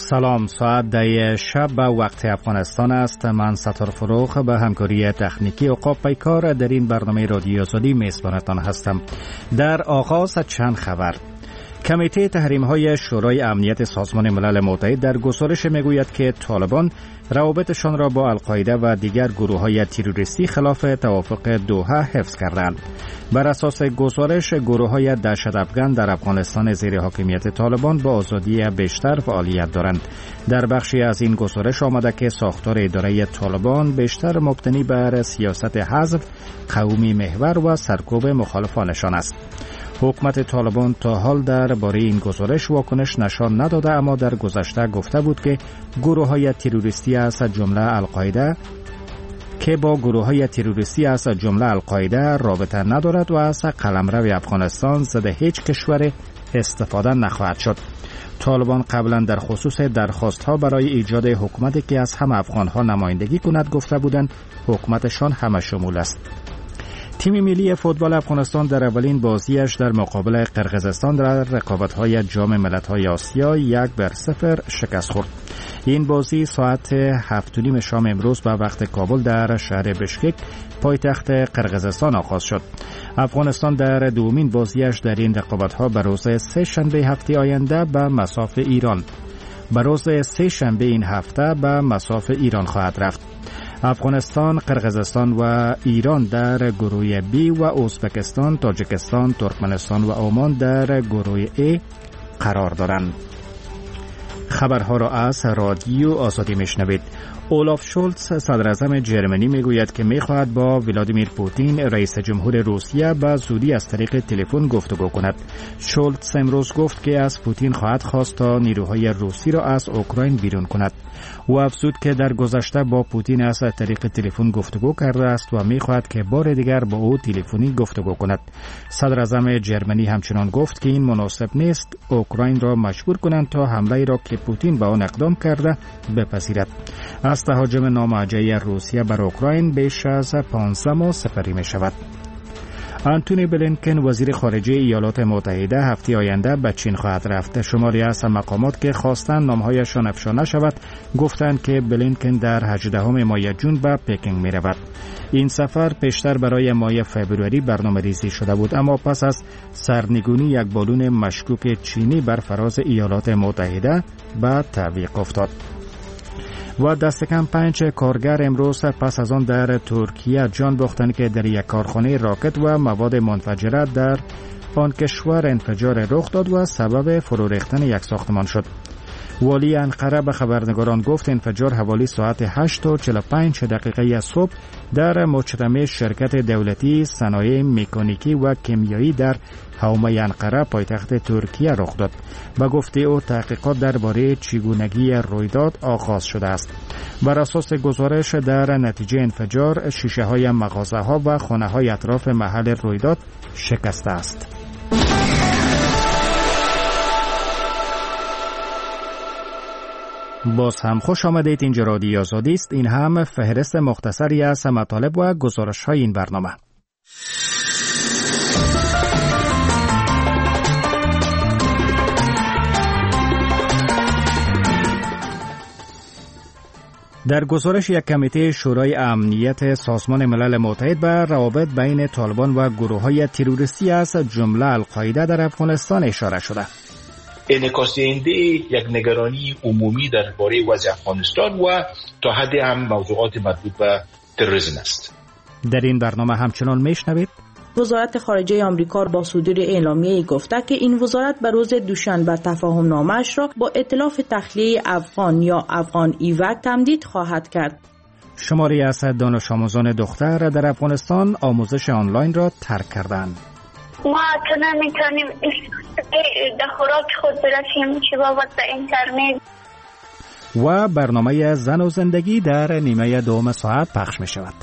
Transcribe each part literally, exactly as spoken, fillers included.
سلام، ساعت ده شب به وقت افغانستان است. من ستار فروغ به همکاری تکنیکی عقاب پیکار در این برنامه رادیو آزادی میزبانتان هستم. در آغاز چند خبر. کمیته تحریم‌های شورای امنیت سازمان ملل متحد در گزارش میگوید که طالبان روابطشان را با القاعده و دیگر گروه‌های تروریستی خلاف توافق دوحه حفظ کردند. بر اساس گزارش، گروه‌های دهشت‌افکن در افغانستان زیر حاکمیت طالبان با آزادی بیشتر فعالیت دارند. در بخشی از این گزارش آمده که ساختار اداره طالبان بیشتر مبتنی بر سیاست حذف، قومی محور و سرکوب مخالفانشان است. حکومت طالبان تا حال درباره این گزارش واکنش نشان نداده، اما در گذشته گفته بود که گروه‌های تروریستی از جمله القاعده که با گروه‌های تروریستی از جمله القاعده رابطه ندارد و از قلمرو افغانستان ضد هیچ کشور استفاده نخواهد شد. طالبان قبلا در خصوص درخواست‌ها برای ایجاد حکومتی که از همه افغان‌ها نمایندگی کند گفته بودند حکومتشان همه شمول است. تیم ملی فوتبال افغانستان در اولین بازیش در مقابل قرقیزستان در رقابت‌های جام ملت‌های آسیا یک بر صفر شکست خورد. این بازی ساعت هفت و نیم شام امروز به وقت کابل در شهر بشکک پایتخت قرقیزستان آغاز شد. افغانستان در دومین بازیش در این رقابت‌ها به روز سه شنبه هفته آینده به مصاف ایران به روز سه شنبه این هفته به مصاف ایران خواهد رفت. افغانستان، قرقیزستان و ایران در گروه بی و ازبکستان، تاجیکستان، ترکمنستان و عمان در گروه ای قرار دارند. خبرها را از رادیو آزادی میشنوید. اولاف شولتز صدر اعظم جرمنی میگوید که میخواهد با ولادیمیر پوتین رئیس جمهور روسیه به زودی از طریق تلفن گفتگو کند. شولتز امروز گفت که از پوتین خواهد خواست تا نیروهای روسی را از اوکراین بیرون کند. او افزود که در گذشته با پوتین از طریق تلفن گفتگو کرده است و میخواهد که بار دیگر با او تلفنی گفتگو کند. صدر اعظم جرمنی همچنان گفت که این مناسب نیست اوکراین را مجبور کنند تا حمله را که پوتین به آن اقدام کرده بپذیرد. از تهاجم ناموجه روسیه بر اوکراین بیش از پانزده ماه سپری می شود. آنتونی بلینکن وزیر خارجه ایالات متحده هفته آینده به چین خواهد رفت. شماری از مقامات که خواستند نامهایشان افشا نشود گفتند که بلینکن در هجدهم ماه جون به پکینگ می رود. این سفر پیشتر برای ماه فوریه برنامه ریزی شده بود، اما پس از سرنگونی یک بالون مشکوک چینی بر فراز ایالات متحده به تعویق افتاد. و دست کم پنج کارگر امروز پس از آن در ترکیه جان باختند که در یک کارخانه راکت و مواد منفجره در آن کشور انفجار رخ داد و سبب فرو ریختن یک ساختمان شد. والی انقره به خبرنگاران گفت انفجار حوالی ساعت هشت و چهل و پنج دقیقه صبح در مجتمع شرکت دولتی صنایع مکانیکی و کیمیایی در حومه انقره پایتخت ترکیه رخ داد. به گفته او تحقیقات درباره چگونگی رویداد آغاز شده است. بر اساس گزارش در نتیجه انفجار شیشه های مغازه ها و خانه های اطراف محل رویداد شکسته است. باز هم خوش آمدید. اینجا رادیو آزادی است. این هم فهرست مختصری از مطالب و گزارش های این برنامه. در گزارش یک کمیته شورای امنیت سازمان ملل متحد به روابط بین طالبان و گروه‌های تروریستی از جمله القاعده در افغانستان اشاره شده. انعکاس دهنده یک نگرانی عمومی درباره وضع افغانستان و تا حدی هم موضوعات مربوط به تروریسم است. در این برنامه همچنان میشنوید وزارت خارجه آمریکا با صدور اعلامیه‌ای گفته که این وزارت به روز دوشنبه تفاهم نامه‌اش را با ائتلاف تخلیه افغان یا افغان ایوک تمدید خواهد کرد. شماری از دانش آموزان دختر در افغانستان آموزش آنلاین را ترک کردند. ما تو نمیتونیم در خوراک خود برسیم که بابت به اینترنت. و برنامه زن و زندگی در نیمه دوم ساعت پخش می شود.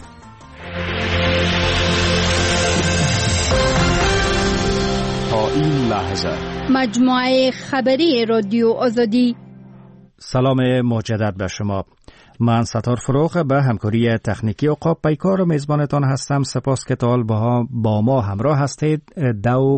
تا این لحظه مجموعه خبری رادیو آزادی. سلام مجدد به شما. من ستار فروغ به همکاری تکنیکی عقاب پیکار و میزبانتان هستم. سپاس که تا حال با ما همراه هستید. دو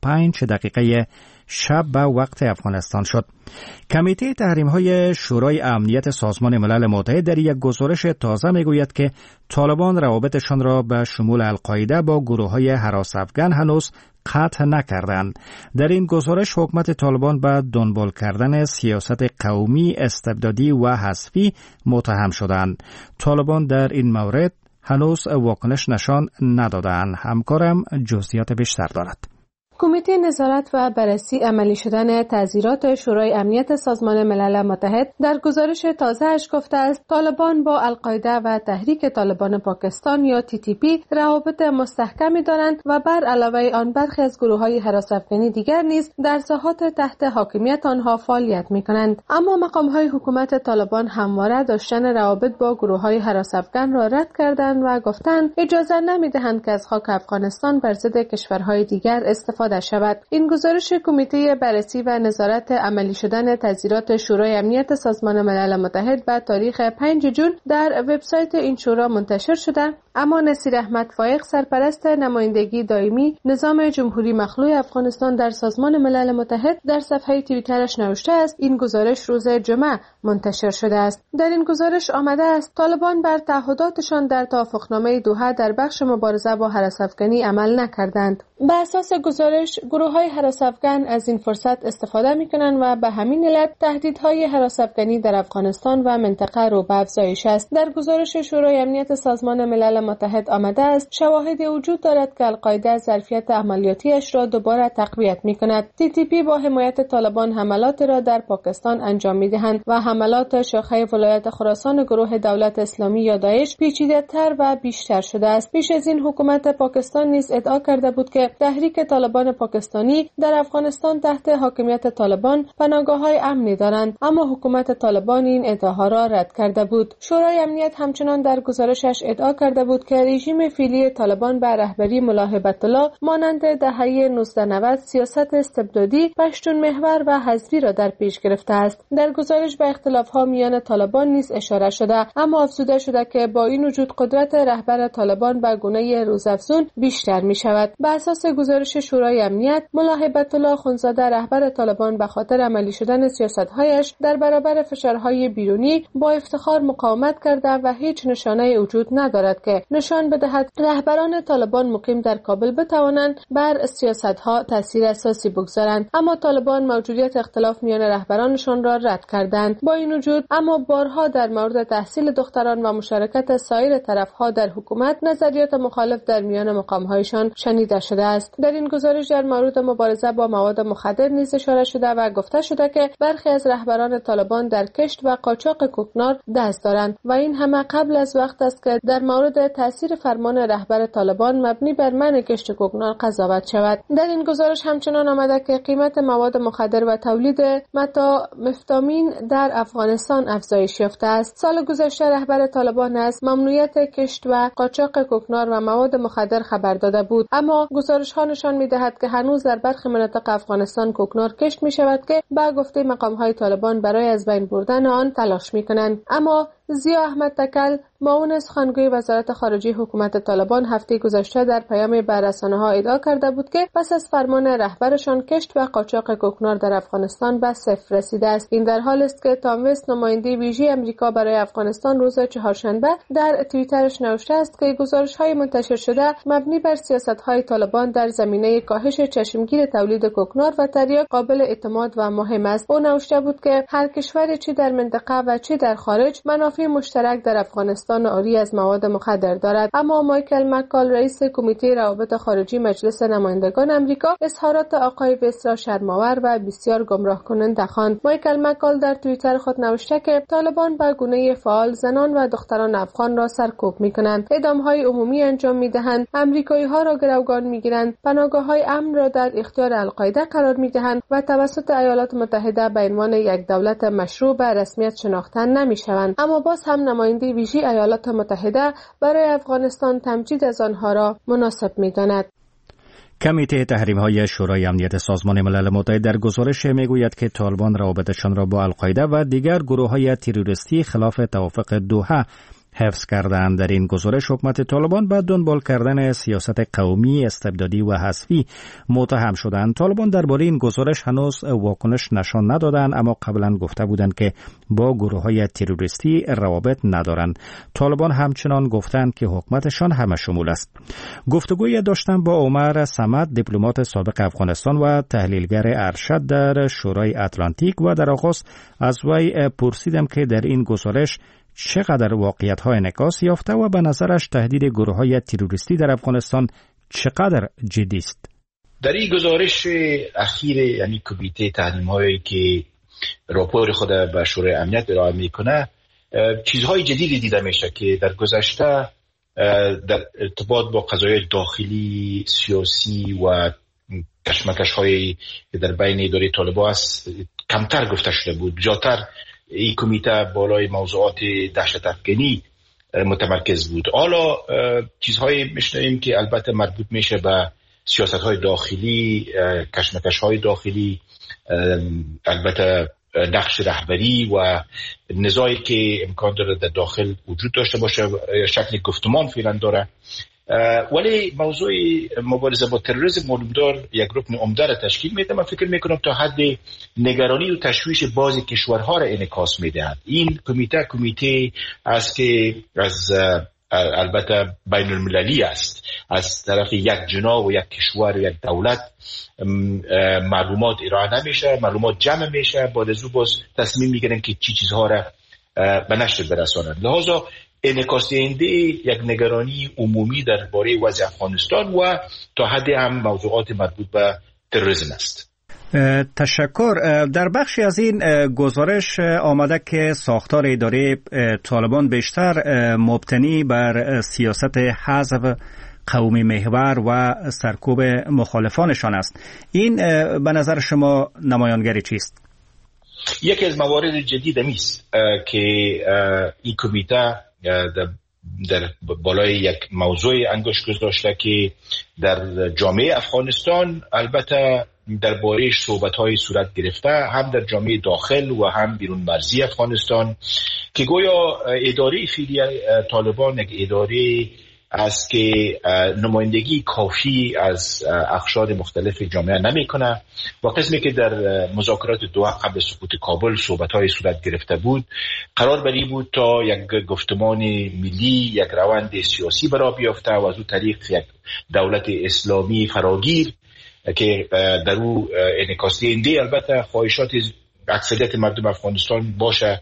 پنج دقیقه شب به وقت افغانستان شد. کمیته تحریم‌های شورای امنیت سازمان ملل متحد در یک گزارش تازه میگوید که طالبان روابطشان را به شمول القاعده با گروه‌های هراس افغان هنوز قطع نکردند. در این گزارش حکومت طالبان به دنبال کردن سیاست قومی استبدادی و حذفی متهم شدند. طالبان در این مورد هنوز واکنش نشان ندادند. همکارم جزئیات بیشتر دارد. کمیته نظارت و بررسی عملی شدن تعزیرات شورای امنیت سازمان ملل متحد در گزارش تازه‌اش گفته است طالبان با القاعده و تحریک طالبان پاکستان یا تی تی پی روابط مستحکمی دارند و بر علاوه آن برخی از گروه‌های هراس افغانی دیگر نیز در ساحات تحت حاکمیت آنها فعالیت می‌کنند. اما مقام‌های حکومت طالبان همواره داشتن روابط با گروه‌های هراس افغان را رد کردند و گفتند اجازه نمی‌دهند که از خاک افغانستان بر ضد کشورهای دیگر استفاده شود. این گزارش کمیته بررسی و نظارت عملی شدن تعزیرات شورای امنیت سازمان ملل متحد به تاریخ پنج جون در وبسایت این شورا منتشر شده، اما نصیر احمد فایق سرپرست نمایندگی دائمی نظام جمهوری مخلوع افغانستان در سازمان ملل متحد در صفحه توییترش نوشته است این گزارش روز جمعه منتشر شده است. در این گزارش آمده است طالبان بر تعهداتشان در توافقنامه دوحه در بخش مبارزه با هراس افغانی عمل نکردند. به اساس گزارش گروه‌های هراس افغان از این فرصت استفاده می‌کنند و به همین علت تهدیدهای هراس افغانی در افغانستان و منطقه رو به افزایش است. در گزارش شورای امنیت سازمان ملل متحد آمده است شواهدی وجود دارد که القاعده ظرفیت عملیاتیش را دوباره تقویت می‌کند. تی تی پی با حمایت طالبان حملات را در پاکستان انجام می‌دهند و حملات شاخه ولایت خراسان گروه دولت اسلامی یا داعش پیچیده‌تر و بیشتر شده است. پیش از این حکومت پاکستان نیز ادعا کرده بود که تحریک طالبان پاکستانی در افغانستان تحت حاکمیت طالبان پناهگاه‌های امنی دارند، اما حکومت طالبان این ادعاها را رد کرده بود. شورای امنیت همچنان در گزارشش ادعا کرده بود که رژیم فعلی طالبان به رهبری ملا هیبت الله مانند دهه نوزده نود سیاست استبدادی، پشتون محور و حذفی را در پیش گرفته است. در گزارش به اختلاف‌ها میان طالبان نیز اشاره شده، اما افزوده شده که با این وجود قدرت رهبر طالبان به گونه روزافزون بیشتر می‌شود. به اساس گزارش شورای امنیت ملا هیبت الله اخوندزاده رهبر طالبان به خاطر عملی شدن سیاست‌هایش در برابر فشارهای بیرونی با افتخار مقاومت کرده و هیچ نشانه وجود ندارد که نشان بدهد رهبران طالبان مقیم در کابل بتوانند بر سیاست‌ها تاثیر اساسی بگذارند. اما طالبان موجودیت اختلاف میان رهبرانشان را رد کردند. با این وجود اما بارها در مورد تحصیل دختران و مشارکت سایر طرف‌ها در حکومت نظریات مخالف در میان مقام‌هایشان شنیده شده است. در این گزارش در مورد مبارزه با مواد مخدر نیز اشاره شده و گفته شده که برخی از رهبران طالبان در کشت و قاچاق کوکنار دست دارند و این همه قبل از وقت است که در مورد تاثیر فرمان رهبر طالبان مبنی بر منع کشت کوکنار قضاوت شود. در این گزارش همچنان آمده که قیمت مواد مخدر و تولید متامفتامین در افغانستان افزایش یافته است. سال گذشته رهبر طالبان از ممنوعیت کشت و قاچاق کوکنار و مواد مخدر خبر داده بود، اما گزارش‌ها نشان می‌دهد که هنوز در برخی مناطق افغانستان کوکنار کشت می‌شود که با گفته مقام‌های طالبان برای از بین بردن آن تلاش می‌کنند. اما ضیا احمد تکل معاون سخنگوی وزارت خارجه حکومت طالبان هفته گذشته در پیامی به رسانه‌ها ادعا کرده بود که پس از فرمان رهبرشان کشت و قاچاق کوکنار در افغانستان به صفر رسیده است. این در حالی است که تام وست نماینده ویژه آمریکا برای افغانستان روز چهارشنبه در توییترش نوشته است که گزارش‌های منتشر شده مبنی بر سیاست‌های طالبان در زمینه کاهش چشمگیر تولید کوکنار و تریاک قابل اعتماد و مهم است. او نوشته بود که هر کشوری چه در منطقه و چه در خارج منافع مشترک در افغانستان عاری از مواد مخدر دارد. اما مایکل مکال رئیس کمیته روابط خارجی مجلس نمایندگان آمریکا اظهارات آقای وست را شرم‌آور و بسیار گمراه کننده خواند. مایکل مکال در توییتر خود نوشته که طالبان به گونه فعال زنان و دختران افغان را سرکوب می‌کنند، اعدام‌های عمومی انجام می‌دهند، آمریکایی‌ها را گروگان می‌گیرند، پناهگاه‌های امن را در اختیار القاعده قرار می‌دهند و توسط ایالات متحده به عنوان یک دولت مشروع به رسمیت شناخته نمی‌شوند. اما باز هم نماینده ویژه ایالات متحده برای افغانستان تمجید از آنها را مناسب می‌داند. کمیته تحریم‌های شورای امنیت سازمان ملل متحد در گزارش میگوید که طالبان روابطشان را با القاعده و دیگر گروه‌های تروریستی خلاف توافق دوحه حفظ کردند. در این گزارش حکومت طالبان به دنبال کردن سیاست قومی استبدادی و حذفی متهم شدند. طالبان درباره این گزارش هنوز واکنش نشان ندادند، اما قبلا گفته بودند که با گروه‌های تروریستی روابط ندارند. طالبان همچنان گفتند که حکومتشان همه شمول است. گفتگوی داشتم با عمر صمد، دیپلمات سابق افغانستان و تحلیلگر ارشد در شورای اتلانتیک، و در آغاز از وی پرسیدم که در این گزارش چقدر واقعیت‌ها انعکاس یافته و به نظرش تهدید گروه‌های تروریستی در افغانستان چقدر جدی است. در این گزارش اخیر، یعنی کمیته تحریم‌هایی که راپور خود به شورای امنیت ارائه میکنه، چیزهای جدیدی دیده میشه که در گذشته در ارتباط با قضایای داخلی سیاسی و کشمکش‌هایی که در بین اداره طالبان است کمتر گفته شده بود. جاتر این کمیته بالای موضوعات دهشت افکنی متمرکز بود. حالا چیزهایی میشنویم که البته مربوط میشه به سیاست‌های داخلی، کشمکش‌های داخلی، البته نقش رهبری و نزاعی که امکان داره در داخل وجود داشته باشه، شکل گفتمان فعلا داره. ولی موضوع مبارزه با تروریسم معلومدار یک رکن عمده را تشکیل میده. من فکر میکنم تا حد نگرانی و تشویش بعضی کشورها را انعکاس میدهد. این کمیته کمیته است که از البته بین المللی است، از طرف یک جناح و یک کشور و یک دولت معلومات ارائه نمیشه، معلومات جمع میشه، بعد از او باز تصمیم میگیرن که چی چیزها را به نشر برسانند. لذا انعکاس دهنده یک نگرانی عمومی درباره وضع افغانستان و تا حد هم موضوعات مربوط به تروریسم است. تشکر. در بخشی از این گزارش آمده که ساختار اداره طالبان بیشتر مبتنی بر سیاست حذف قومی محور و سرکوب مخالفانشان است. این به نظر شما نمایانگری چیست؟ یکی از موارد جدید است که این کمیته در بالای یک موضوع انگشت گذاشته که در جامعه افغانستان البته درباره‌اش صحبت‌های صورت گرفته، هم در جامعه داخل و هم بیرون مرزی افغانستان، که گویا اداره فعلی طالبان یک اداره است که نمایندگی کافی از اقشار مختلف جامعه نمی‌کنه و قسمی که در مذاکرات دوحه قبل سقوط کابل صحبت‌های صورت گرفته بود، قرار بر این بود تا یک گفتمان ملی، یک روند سیاسی برای بیافته و از اون طریق یک دولت اسلامی فراگیر که در او انعکاس دهنده البته خواهشات اکثریت مردم افغانستان باشه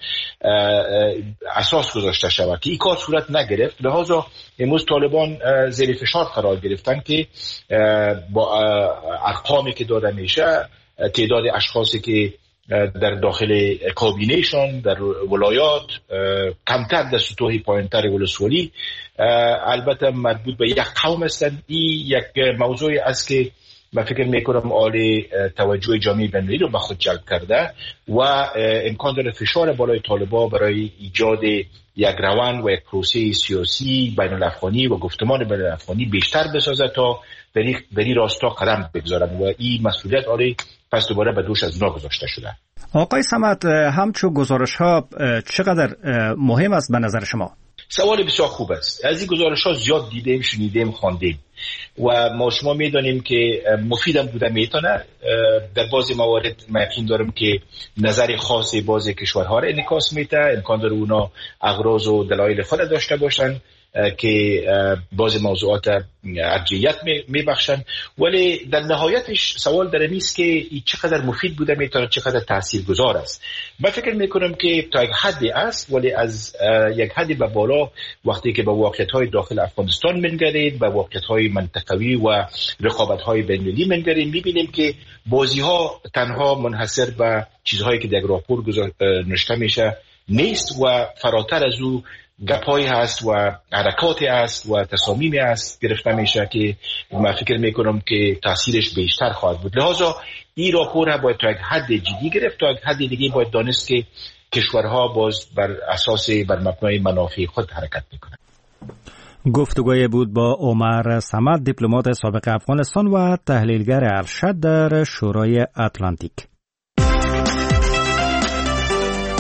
اساس گذاشته شود، که این کار صورت نگرفت. لذا امروز طالبان زیر فشار قرار گرفتن که با ارقامی که داده میشه، تعداد اشخاصی که در داخل کابینهشان در ولایات کمتر در سطوح پایینتر ولسوالی البته مربوط به یک قوم هستند. این یک موضوعی است که من فکر میکنم آل توجه جامعه بین‌المللی رو به خود جلب کرده و امکان داره فشار بالای طالبان برای ایجاد یک روند و یک پروسه سیاسی بین الافغانی و گفتمان بین الافغانی بیشتر بسازه تا در این راستا قدم بگذارند و این مسئولیت آره پس دوباره به دوش از اونا گذاشته شده. آقای صمد، همچون گزارش ها چقدر مهم است به نظر شما؟ سوال بسیار خوب است. از این گزارش ها زیاد دیدیم، شنیدیم، خواندیم و ما شما میدانیم که مفیدم بوده میتونه. در بعضی موارد من یقین دارم که نظر خاص بعضی کشورها را انعکاس میده، امکان داره اونا اغراض و دلایل خود داشته باشن که بعضی موضوعات ارجحیت میبخشن، ولی در نهایتش سوال در این است که چقدر مفید بوده میتونه، چقدر تاثیرگذار است. من فکر میکنم که تا یک حدی است، ولی از یک حدی به بالا وقتی که به واقعیت‌های داخل افغانستان منگرید، به واقعیت‌های منطقوی و رقابت‌های بین‌المللی منگرید، میبینیم که بازی‌ها تنها منحصر به چیزهایی که در راپور نوشته میشه نیست و فراتر از او گپایی هست و حرکاتی هست و تصامیمی هست گرفته میشه که من فکر میکنم که تاثیرش بیشتر خواهد بود. لذا این راپور باید تا یک حد جدی گرفت، تا یک حد دیگه باید دانست که کشورها باز بر اساس بر مبنای منافع خود حرکت میکنن. گفتگوی بود با عمر صمد، دیپلمات سابق افغانستان و تحلیلگر ارشد در شورای اتلانتیک.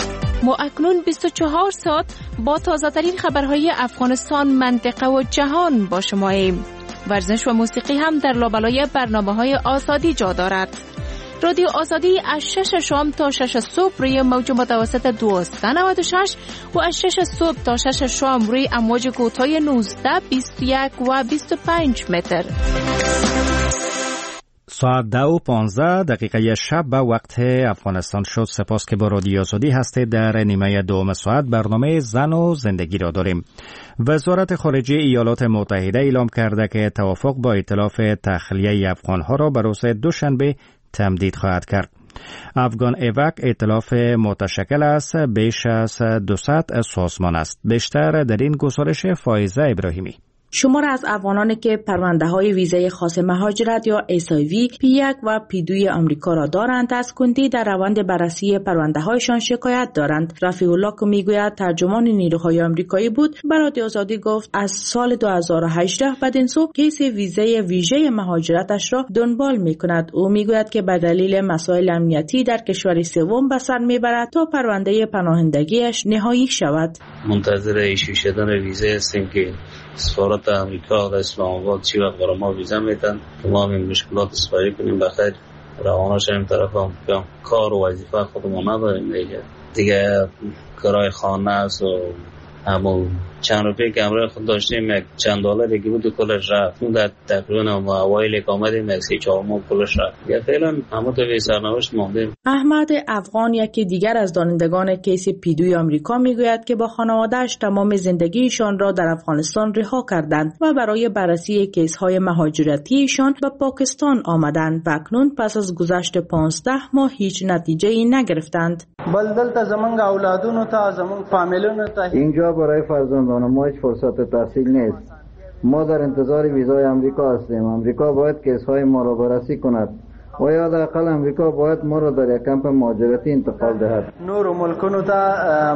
ما اکنون بیست و چهار ساعت با تازه ترین خبرهای افغانستان، منطقه و جهان با شماییم. ورزش و موسیقی هم در لابلای برنامه‌های آزادی جا دارد. رادیو آزادی از شش شام تا شش صبح روی موج متوسط دویست و نود و شش و از شش صبح تا شش شام روی امواج کوتاه نوزده، بیست و یک و بیست و پنج متر. ساعت ده و پانزده دقیقه شب به وقت افغانستان شد. سپاس که با رادیو آزادی هستید. در نیمه دوم ساعت برنامه زن و زندگی را داریم. وزارت خارجه ایالات متحده اعلام کرده که توافق با ائتلاف تخلیه افغانها را به روز دوشنبه تمدید خواهد کرد. افغان ایوک ائتلاف متشکل از بیش از دویست سازمان است. بیشتر در این گزارش فائزه ابراهیمی. شمار از افغانانی که پرونده های ویزای خاص مهاجرت یا اس آی وی، پی یک و پی دو آمریکا را دارند، از کندی در روند بررسی پرونده هایشان شکایت دارند. رفیع الله که میگوید ترجمان نیروهای آمریکایی بود، به رادیو آزادی گفت از سال دو هزار و هجده بدین سو کیس ویزای ویژه مهاجرتش را دنبال میکند. او میگوید که به دلیل مسائل امنیتی در کشور سوم به سر میبرد تا پرونده پناهندگیش نهایی شود. منتظر ایشو شدن ویزا هستیم که سفارت امریکا در اسلام آباد چی وقت برای ما ویزا میدن که ما این مشکلات سپری کنیم بخیر روانه شدیم طرف هم. کار و وظیفه خودمون نداریم دیگه دیگه کرای خانه است و همون چند روپیه که امروز خود داشتیم یک چند دلار دیگه بود کلش رفت. اون در تقریبا اوایل که آمدیم یک سی چهار ماه کلش رفت. دیگه فعلا همون تو سرنوشت ماندیم. احمد افغان یکی دیگر از دانندگان کیس پی دو آمریکا میگوید که با خانواده‌اش تمام زندگیشان را در افغانستان رها کردند و برای بررسی کیس‌های مهاجرتیشان به پاکستان آمدند و اکنون پس از گذشت پانزده ماه هیچ نتیجه‌ای نگرفتند. بلدل زمانگ اولادونو تا زمان فامیلونو تا اینجا برای فرزندان ما هیچ فرصت تحصیل نیست. ما در انتظار ویزای آمریکا هستیم. آمریکا باید کیس‌های ما را بررسی کند و یا حداقل آمریکا باید ما را در یک کمپ مهاجرتی انتقال دهد. نور ملکونو تا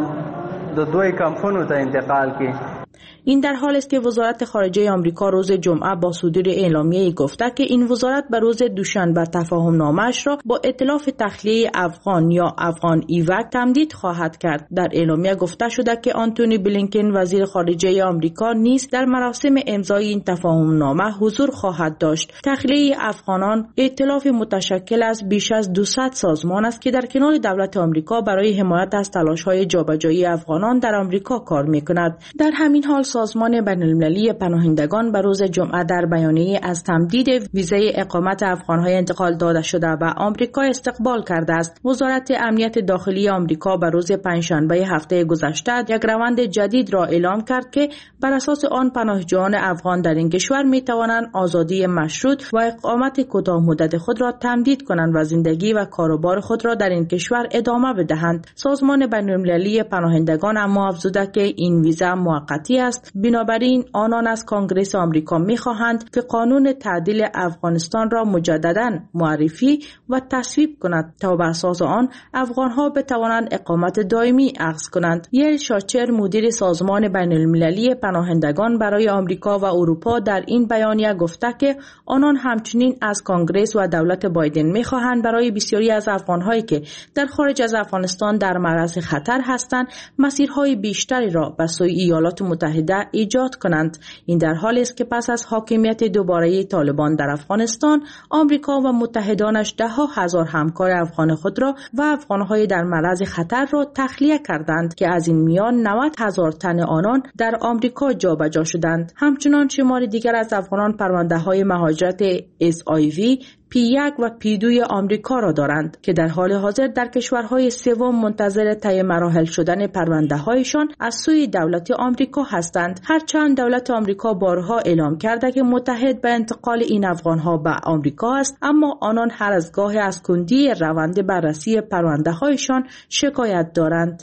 د دوی کمپونو تا انتقال کی. این در حال است که وزارت خارجه آمریکا روز جمعه با صدور اعلامیه‌ای گفته که این وزارت به روز دوشنبه تفاهم نامه‌اش را با ائتلاف تخلیه افغان یا افغان ایوک تمدید خواهد کرد. در اعلامیه گفته شده که آنتونی بلینکن وزیر خارجه آمریکا نیز در مراسم امضای این تفاهم نامه حضور خواهد داشت. تخلیه افغانان ائتلاف متشکل از بیش از دویست سازمان است که در کنار دولت آمریکا برای حمایت از تلاش‌های جابجایی افغانان در آمریکا کار می‌کند. در همین حال سازمان بین‌المللی پناهندگان به روز جمعه در بیانیه از تمدید ویزای اقامت افغان‌های انتقال داده شده و آمریکا استقبال کرده است. وزارت امنیت داخلی آمریکا به روز پنجشنبه هفته گذشته یک روند جدید را اعلام کرد که بر اساس آن پناهجویان افغان در این کشور می‌توانند آزادی مشروط و اقامت کوتاه مدت خود را تمدید کنند و زندگی و کاروبار خود را در این کشور ادامه بدهند. سازمان بین‌المللی پناهندگان اما افزوده که این ویزا موقتی است. بنابراین آنان از کنگره آمریکا می‌خواهند که قانون تعدیل افغانستان را مجدداً معرفی و تصویب کند تا بر اساس آن افغان‌ها بتوانند اقامت دائمی اخذ کنند. یل شاچر مدیر سازمان بین‌المللی پناهندگان برای آمریکا و اروپا در این بیانیه گفته که آنان همچنین از کنگره و دولت بایدن می‌خواهند برای بسیاری از افغان‌هایی که در خارج از افغانستان در معرض خطر هستند مسیرهای بیشتری را به سوی ایالات متحده ایجاد کنند. این در حالی است که پس از حاکمیت دوباره طالبان در افغانستان، آمریکا و متحدانش ده ها هزار همکار افغان خود را و افغانهای در معرض خطر را تخلیه کردند که از این میان نود هزار تن آنان در آمریکا جابجا شدند. همچنان شمار دیگر از افغانان پرونده های مهاجرت اس آی وی، پی یک و پی دو آمریکا را دارند که در حال حاضر در کشورهای سوم منتظر طی مراحل شدن پرونده هایشان از سوی دولت آمریکا هستند. هرچند دولت آمریکا بارها اعلام کرده که متحد به انتقال این افغانها به آمریکا است، اما آنان هر از گاهی از کندی روند بررسی پرونده هایشان شکایت دارند.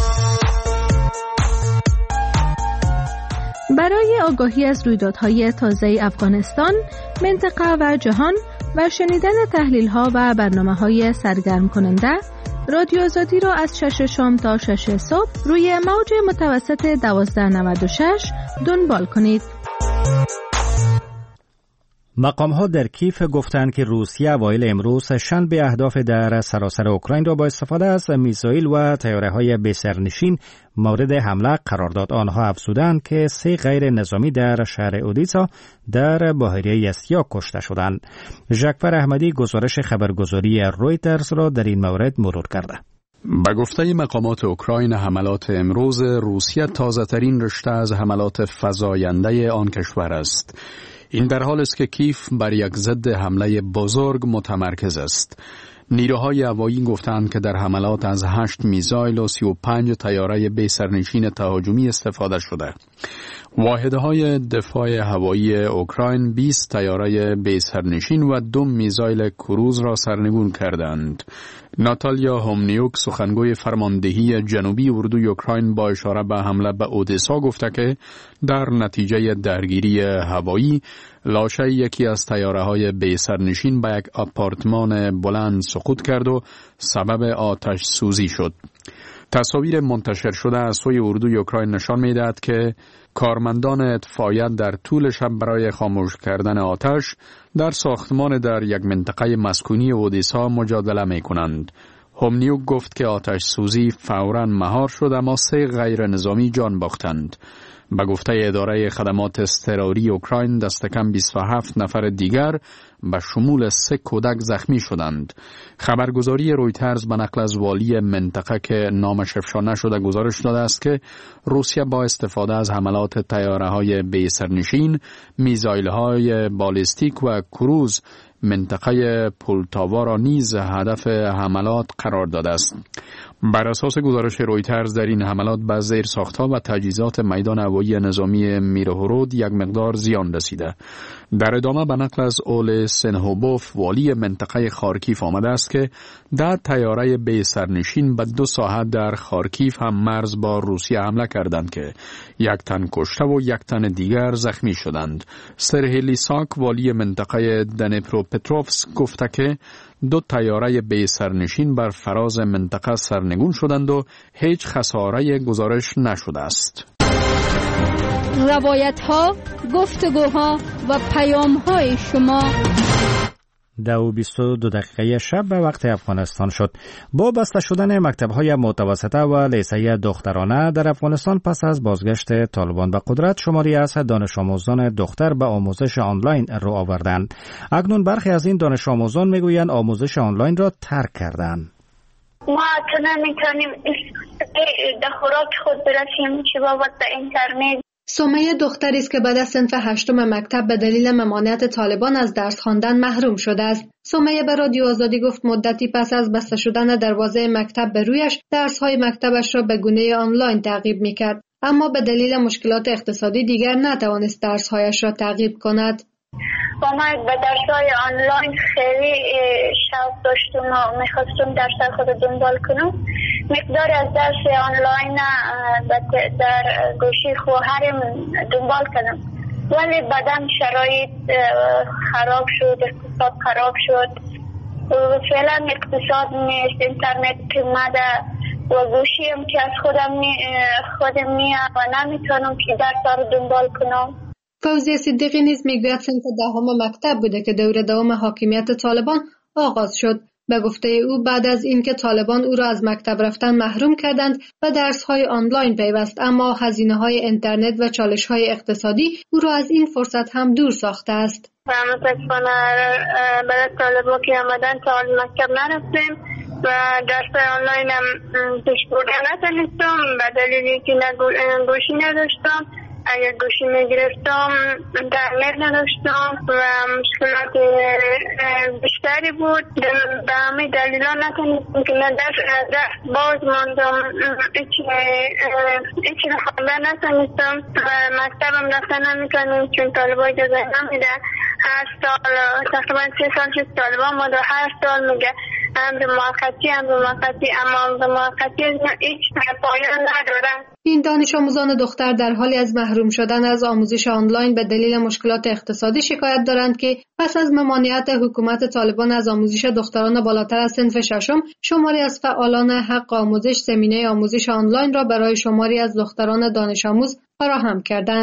برای آگاهی از رویدادهای تازه افغانستان، منطقه و جهان و شنیدن تحلیل‌ها و برنامه‌های سرگرم کننده، رادیو آزادی را از شش شام تا شش صبح روی موج متوسط دوازده و نود و شش دنبال کنید. مقام‌ها در کیف گفتند که روسیه اوایل امروز شنبه اهداف در سراسر اوکراین را با استفاده از میزایل و طیاره‌های بی‌سرنشین مورد حمله قرار داد. آنها افزودند که سه غیر نظامی در شهر اودیسا در بحیره اسیا کشته شدند. ژکفر احمدی گزارش خبرگزاری رویترز را در این مورد مرور کرده. به گفته مقامات اوکراین، حملات امروز روسیه تازه‌ترین رشته از حملات فزاینده آن کشور است. این در حال است که کیف بر یک ضد حمله بزرگ متمرکز است. نیروهای هوایی گفتند که در حملات از هشت میزایل و سی و پنج طیاره بی‌سرنشین تهاجمی استفاده شده. واحدهای دفاع هوایی اوکراین بیست طیاره بی‌سرنشین و دو میزایل کروز را سرنگون کردند. ناتالیا هومنیوک، سخنگوی فرماندهی جنوبی اردوی اوکراین، با اشاره به حمله به اودسا گفته که در نتیجه درگیری هوایی لاشه یکی از طیاره‌های بی‌سرنشین به یک آپارتمان بلند سقوط کرد و سبب آتش سوزی شد. تصاویر منتشر شده از سوی اردوی اوکراین نشان می‌دهد که کارمندان اطفائیه در طول شب برای خاموش کردن آتش در ساختمان در یک منطقه مسکونی اودیسا مجادله می‌کنند. هومنیوک گفت که آتش سوزی فوراً مهار شد، اما سه غیر نظامی جان باختند. به گفته اداره خدمات اضطراری اوکراین، دست کم بیست و هفت نفر دیگر به شمول سه کودک زخمی شدند. خبرگزاری رویترز به نقل از والی منطقه که نامش افشا نشده گزارش داده است که روسیه با استفاده از حملات طیاره‌های بی‌سرنشین، میزایل‌های بالستیک و کروز منطقه پولتاوا را نیز هدف حملات قرار داده است. بر اساس گزارش رویترز، در این حملات به زیرساخت‌ها و تجهیزات میدان هوایی نظامی میرهورود یک مقدار زیان رسیده. در ادامه به نقل از اول سنهوبوف، والی منطقه خارکیف، آمده است که ده طیاره بی‌سرنشین به دو ساحه در خارکیف هم مرز با روسیه حمله کردند که یک تن کشته و یک تن دیگر زخمی شدند. سرهی لیساک، والی منطقه دنیپروپتروفسک، گفته که دو طیاره بی‌سرنشین بر فراز منطقه سرنگون شدند و هیچ خساره گزارش نشده است. روایت ها، گفتگوها و پیام های شما. دو و بیست و دو دقیقه شب به وقت افغانستان شد. با بسته شدن مکتب‌های متوسطه و لیسه دخترانه در افغانستان پس از بازگشت طالبان به قدرت، شماری از دانش آموزان دختر به آموزش آنلاین رو آوردند. اکنون برخی از این دانش آموزان میگویند آموزش آنلاین را ترک کردند. ما حتی نمیتونیم در خوراک خود برسیم چه بابت به اینترنت. سمیه دختری است که بعد از صنف هشتم مکتب به دلیل ممانعت طالبان از درس خواندن محروم شده است. سمیه به رادیو آزادی گفت مدتی پس از بسته شدن دروازه مکتب به رویش، درس‌های مکتبش را به گونه آنلاین تعقیب می‌کرد، اما به دلیل مشکلات اقتصادی دیگر نتوانست درس‌هایش را تعقیب کند. با من به درس‌های آنلاین خیلی شوق داشتم و می‌خواستم درس خود دنبال کنم. مقدار از درس آنلاین در گوشی خواهرم دنبال کردم، ولی بعداً شرایط خراب شد، اقتصاد خراب شد. فعلا اقتصاد نیست، اینترنت اومده و گوشیم که از خودم می خودم میام و نمیتونم که درس رو دنبال کنم. فوزیه صدیقی نیز میگوید صنف دهم مکتب بوده که دوره دوم حاکمیت طالبان آغاز شد. به گفته او بعد از اینکه طالبان او را از مکتب رفتن محروم کردند و درس‌های آنلاین پیوست، اما هزینه‌های اینترنت و چالش‌های اقتصادی او را از این فرصت هم دور ساخته است. متاسفانه برای طالبان که آمدن تا مکتب نرفتیم و درس آنلاین هم پیش بردن نتونستم به دلیلی که گوشی نداشتم. اگر گوشی میگرفتم اینترنت نداشتم و مشکلات بیشتری بود. به همه دلیلا نتونستم که درس باز ماندم، هیچی خواندن نتونستم و مکتبم رفتن نمیکنم چون طالبان اجازه نمیده. هر سال تقریبا سه سال شد طالبان ما در هر سال میگه امر موقتی امر موقتی اما امر موقتی هیچ پایان نداره. این دانش آموزان دختر در حالی از محروم شدن از آموزش آنلاین به دلیل مشکلات اقتصادی شکایت دارند که پس از ممانعت حکومت طالبان از آموزش دختران بالاتر از صنف ششم، شماری از فعالان حق آموزش زمینه آموزش آنلاین را برای شماری از دختران دانش آموز فراهم کردند.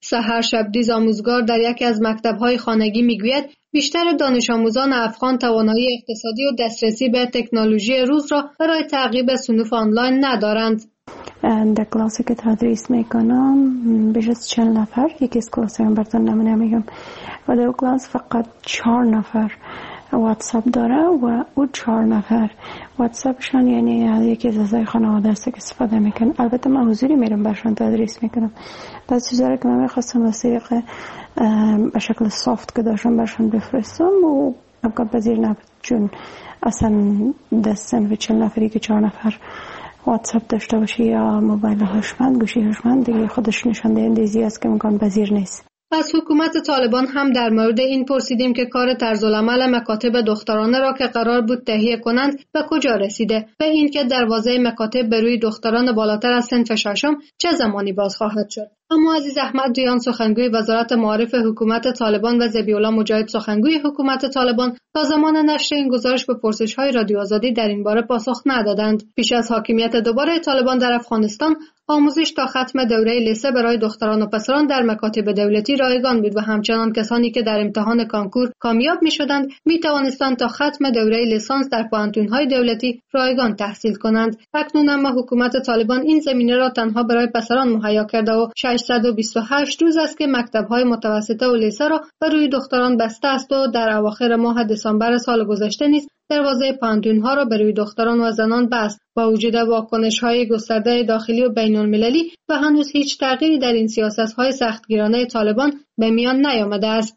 سحر شبدیز آموزگار در یکی از مکتب‌های خانگی میگوید بیشتر دانش آموزان افغان توانایی اقتصادی و دسترسی به تکنولوژی روز را برای تعقیب صنوف آنلاین ندارند. در کلاسی که تدریس میکنم بیش از چهل نفر، یکی از کلاسی هم براتون نمونه میگم و در کلاس فقط چهار نفر واتساپ داره و او چهار نفر واتساپشان یعنی یکی از اعضای خانواده است که استفاده میکنه. البته من حضوری میرم برشان تدریس میکنم. بعضی چیزا که من میخواستم از طریق به شکل سافت که داشتم برشان بفرستم و امکان پذیر نبود، چون اصلا دستن و چهل نفری که چهار نفر واتساپ داشته باشه یا موبایل هوشمند گوشی هوشمند دیگه خودش نشان دهنده چیزی است که امکان پذیر نیست. از حکومت طالبان هم در مورد این پرسیدیم که کار طرزالعمل مکاتب دخترانه را که قرار بود تهیه کنند به کجا رسیده و اینکه دروازه مکاتب به روی دختران بالاتر از صنف ششم چه زمانی باز خواهد شد. اما عزیز احمد ریان سخنگوی وزارت معارف حکومت طالبان و ذبیح‌الله مجاهد سخنگوی حکومت طالبان تا زمان نشر این گزارش به پرسش‌های رادیو آزادی در این باره پاسخ ندادند. پیش از حاکمیت دوباره طالبان در افغانستان آموزش تا ختم دوره لیسه برای دختران و پسران در مکاتب دولتی رایگان بود و همچنان کسانی که در امتحان کانکور کامیاب می‌شدند می‌توانستند تا ختم دوره لیسانس در پوهنتون‌های دولتی رایگان تحصیل کنند. اکنون اما حکومت طالبان این زمینه را تنها برای پسران مهیا کرده و ششصد و بیست و هشت روز است که مکتب‌های متوسطه و لیسه را بر روی دختران بسته است و در اواخر ماه دسامبر سال گذشته نیز دروازه پوهنتون‌ها را بر روی دختران و زنان بست. با وجود واکنش‌های گسترده داخلی و بین‌المللی و هنوز هیچ تغییری در این سیاست‌های سختگیرانه طالبان به میان نیامده است.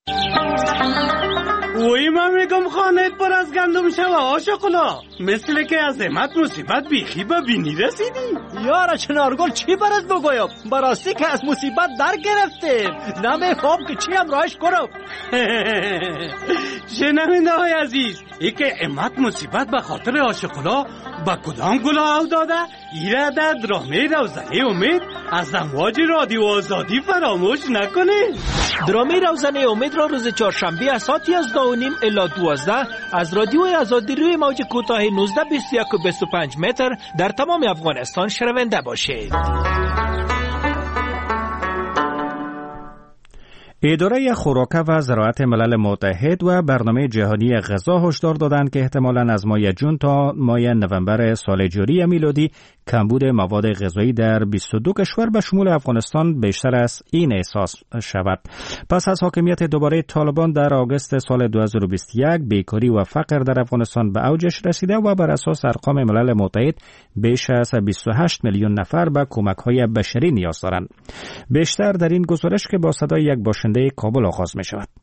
وی من میگم خانه پر از گندم شوه آشقلا، مثل که از امت مصیبت بیخی به بینی رسیدی. یارا چنارگل چی برات بگویم؟ براستی که از مصیبت در گرفتیم، نمیخوام که چی هم راش کنم. شنونده های عزیز، ای که امت مصیبت به خاطر آشقلا با کدام گلا او داده؟ ایره در درامه روزنه امید از امواج رادیو آزادی فراموش نکنه. درامه روزنه امید را روز چهارشنبه از ساعت یازده و نیم الی دوازده از رادیو آزادی روی موج کوتاه نوزده بیست و یک و بیست و پنج متر در تمام افغانستان شنونده باشید. اداره خوراک و زراعت ملل متحد و برنامه جهانی غذا هشدار دادند که احتمالاً از ماه جون تا ماه نوامبر سال جاری میلادی کمبود مواد غذایی در بیست و دو کشور به شمول افغانستان بیشتر از این احساس شود. پس از حاکمیت دوباره طالبان در آگوست سال دو هزار و بیست و یک بیکاری و فقر در افغانستان به اوجش رسیده و بر اساس ارقام ملل متحد بیش از بیست و هشت میلیون نفر به کمک‌های بشری نیاز دارند. بیشتر در این گزارش که با صدای یک باشنده کابل آغاز می شود.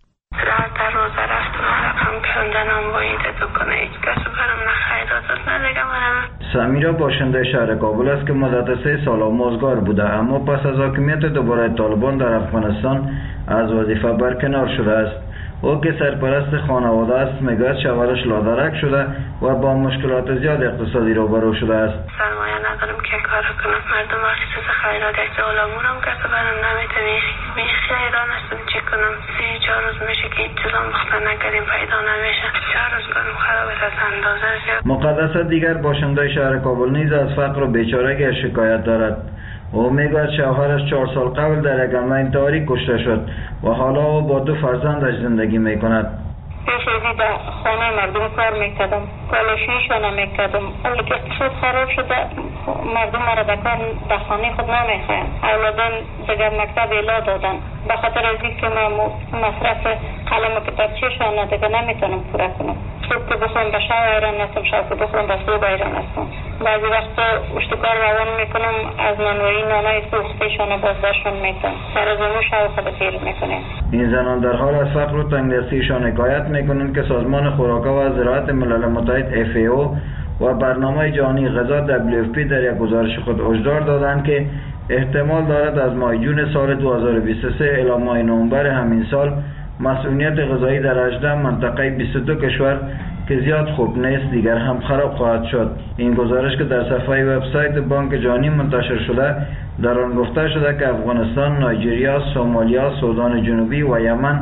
در روزه رفتم رقم کندنم باید دکانه هیچ کسی برم نخیراتت ندگم سمیرا باشنده شهر کابل است که مدت سه سال آموزگار بوده، اما پس از حاکمیت دوباره طالبان در افغانستان از وظیفه برکنار شده است. او که سرپرست خانواده است میگوید شوهرش لادرک شده و با مشکلات زیاد اقتصادی روبرو شده است. سرمایه ندارم که کار کنم، مردم اخصاص خیرات یک اولامونم کسی برم نمیتونم میخی ایران هستم چی کنم. سی چهار روز میشه که این چیزا مخته نکردیم پیدا نمیشه، چهار روز کنم خرابت از اندازه زیاد. مقدسه دیگر باشنده شهر کابل نیز از فقر و بیچارگی شکایت دارد. او میگوید شوهرش چهار سال قبل در یک حمله انتحاری کشته شد و حالا او با دو فرزندش زندگی میکند. پیش ازی در خانه مردم کار میکردم، کالاشیشان میکردم، ولی که اقتصاد خراب شده مردم را به کار در خانه خود نمیخواین. اولادان دیگر مکتب الا دادن به خاطر از اینکه من مصرف قلم و کتابچه‌شان دیگر نمیتونم پورا کنم. صبح که بخورم به شب ایران هستم، شب که بخورم به صبح ایران هستم. بعضی وقتا اشتکار روان میکنم از نانوایی نانای سوختهشان بازداشتشان میکنم، سر از اونو شب خود تیر میکنم. این زنان در حال از فقر و تنگدستیشان حکایت میکنند که سازمان خوراک و زراعت ملل متحد اف ای او و برنامه جهانی غذا دبلیو اف پی در یک گزارش خود هشدار دادند که احتمال دارد از ماه جون سال دو هزار و بیست و سه الی ماه نوامبر همین سال مسئولیت غذایی در هجده منطقه بیست و دو کشور که زیاد خوب نیست دیگر هم خراب خواهد شد. این گزارش که در صفحه وبسایت بانک جهانی منتشر شده در آن گفته شده که افغانستان، نایجریا، سومالیا، سودان جنوبی و یمن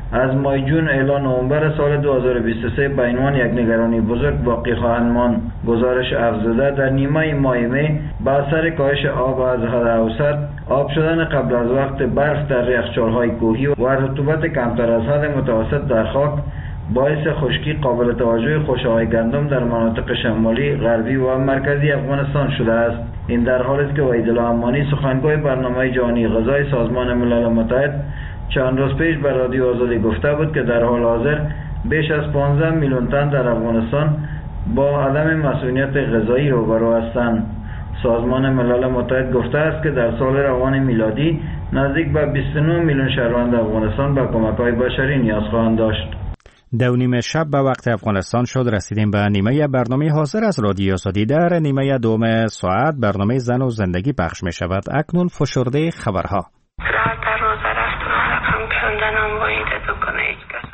از ماه جون الی نوامبر سال دو هزار و بیست و سه به عنوان یک نگرانی بزرگ باقی خواهند ماند. گزارش افزوده در نیمه ماه می با اثر کاهش آب از حد اوسط، آب شدن قبل از وقت برف در یخچال‌های کوهی و رطوبت کمتر از حد متوسط در خاک باعث خشکی قابل توجه خوشه‌های گندم در مناطق شمالی، غربی و مرکزی افغانستان شده است. این در حالی است که وحیدالله امانی سخنگوی برنامه جهانی غذای سازمان ملل متحد چند روز پیش به رادیو آزادی گفته بود که در حال حاضر بیش از پانزده میلیون تن در افغانستان با عدم مسئولیت غذایی روبرو هستند. سازمان ملل متحد گفته است که در سال روان میلادی نزدیک به بیست و نه میلیون شهروند افغانستان به کمک‌های بشری نیاز خواهند داشت. دو نیم شب به وقت افغانستان شد. رسیدیم به نیمه برنامه حاضر از رادیو آزادی. در نیمه دوم ساعت برنامه زن و زندگی پخش می شود. اکنون فشرده خبرها. راه در روزه رفت و رقم کندنم وایده دکنه هیچ کس.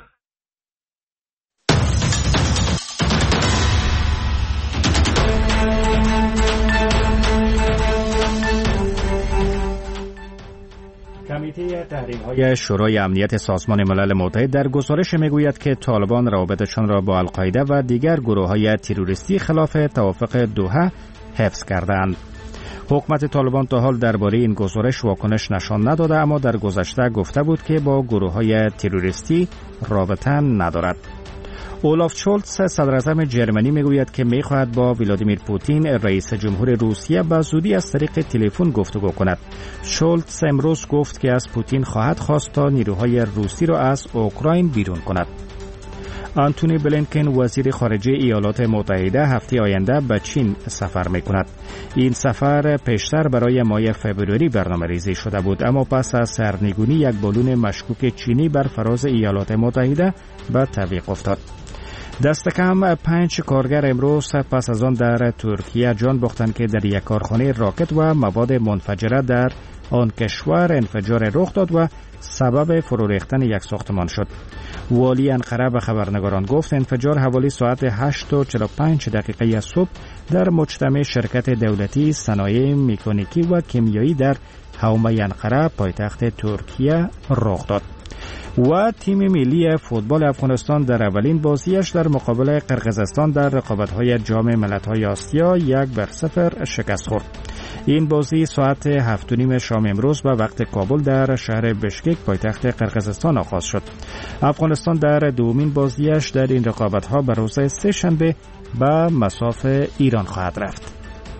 کمیته تحریم‌های شورای امنیت سازمان ملل متحد در گزارش میگوید که طالبان روابطشان را با القاعده و دیگر گروه‌های تروریستی خلاف توافق دوحه حفظ کردند. حکومت طالبان تا حال درباره این گزارش واکنش نشان نداده، اما در گذشته گفته بود که با گروه‌های تروریستی رابطه ندارد. اولاف شولتز صدر اعظم جرمنی میگوید که میخواهد با ولادیمیر پوتین رئیس جمهور روسیه به زودی از طریق تلفن گفتگو کند. شولتز امروز گفت که از پوتین خواهد خواست تا نیروهای روسی را از اوکراین بیرون کند. آنتونی بلینکن وزیر خارجه ایالات متحده هفته آینده به چین سفر میکند. این سفر پیشتر برای ماه فوریه برنامه ریزی شده بود، اما پس از سرنگونی یک بالون مشکوک چینی بر فراز ایالات متحده به تعویق افتاد. دست کم پنج کارگر امروز پس از آن در ترکیه جان باختند که در یک کارخانه راکت و مواد منفجره در آن کشور انفجار رخ داد و سبب فرو ریختن یک ساختمان شد. والی انقره به خبرنگاران گفت انفجار حوالی ساعت هشت و چهل و پنج دقیقه صبح در مجتمع شرکت دولتی صنایع مکانیکی و کیمیایی در حومه انقره پایتخت ترکیه رخ داد. و تیم ملی فوتبال افغانستان در اولین بازیش در مقابل قرقیزستان در رقابت‌های جام ملت‌های آسیا یک بر صفر شکست خورد. این بازی ساعت هفت و نیم شام امروز به وقت کابل در شهر بشکک پایتخت قرقیزستان آغاز شد. افغانستان در دومین بازیش در این رقابت‌ها به روز سه شنبه به مصاف ایران خواهد رفت.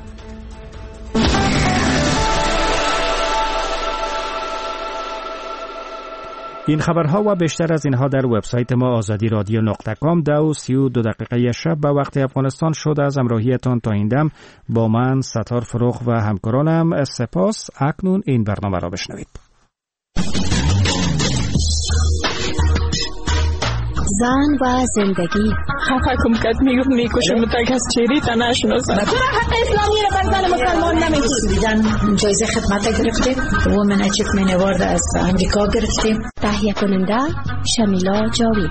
این خبرها و بیشتر از اینها در وبسایت ما آزادی رادیو نقطه کام. دو سی و دو دقیقه شب به وقت افغانستان شد. از همراهیتان تا این دم با من ستار فروغ و همکارانم سپاس. اکنون این برنامه را بشنوید. زن و زندگی خفه کم کد میگفت میکشم تک از چیری تا نشناسم. چرا حق اسلامی رو بر زن مسلمان نمیگی؟ دیدن جایزه خدمت گرفتیم. وومن اچیومنت اوارد از امریکا گرفتیم. تهیه کننده شمیلا جاوید.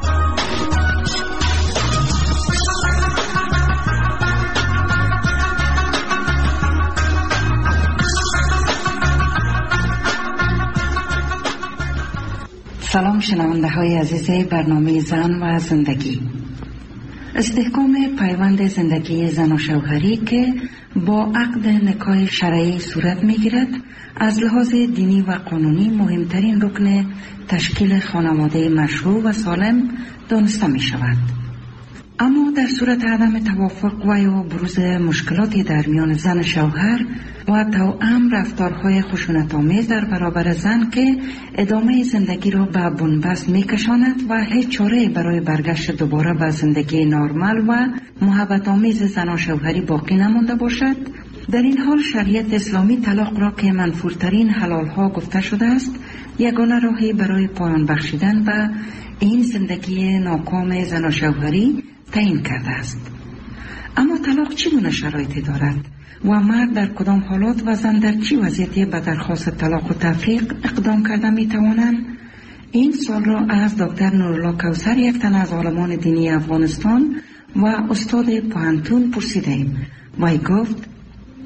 سلام شنونده های عزیز برنامه زن و زندگی. استحکام پیوند زندگی زن و شوهری که با عقد نکاح شرعی صورت می گیرد از لحاظ دینی و قانونی مهمترین رکن تشکیل خانواده مشروع و سالم دانسته می شود. اما در صورت عدم توافق و یا بروز مشکلاتی در میان زن شوهر و توأم رفتارهای خشونت‌آمیز در برابر زن که ادامه زندگی را به بنبست می‌کشاند و هیچ چاره‌ای برای برگشت دوباره به زندگی نرمال و محبت‌آمیز زن و شوهری باقی نمانده باشد، در این حال شریعت اسلامی طلاق را که منفورترین حلال‌ها گفته شده است یگانه راهی برای پایان بخشیدن به این زندگی ناکام زن و شوهری تعیین کرده است. اما طلاق چگونه شرایطی دارد و مرد در کدام حالات و زن در چه وضعیتی به درخواست طلاق و تفریق اقدام کرده می توانند؟ این سوال را از دکتر نورالله کوثر، یک تن از عالمان دینی افغانستان و استاد پوهنتون پرسیدیم. وی گفت: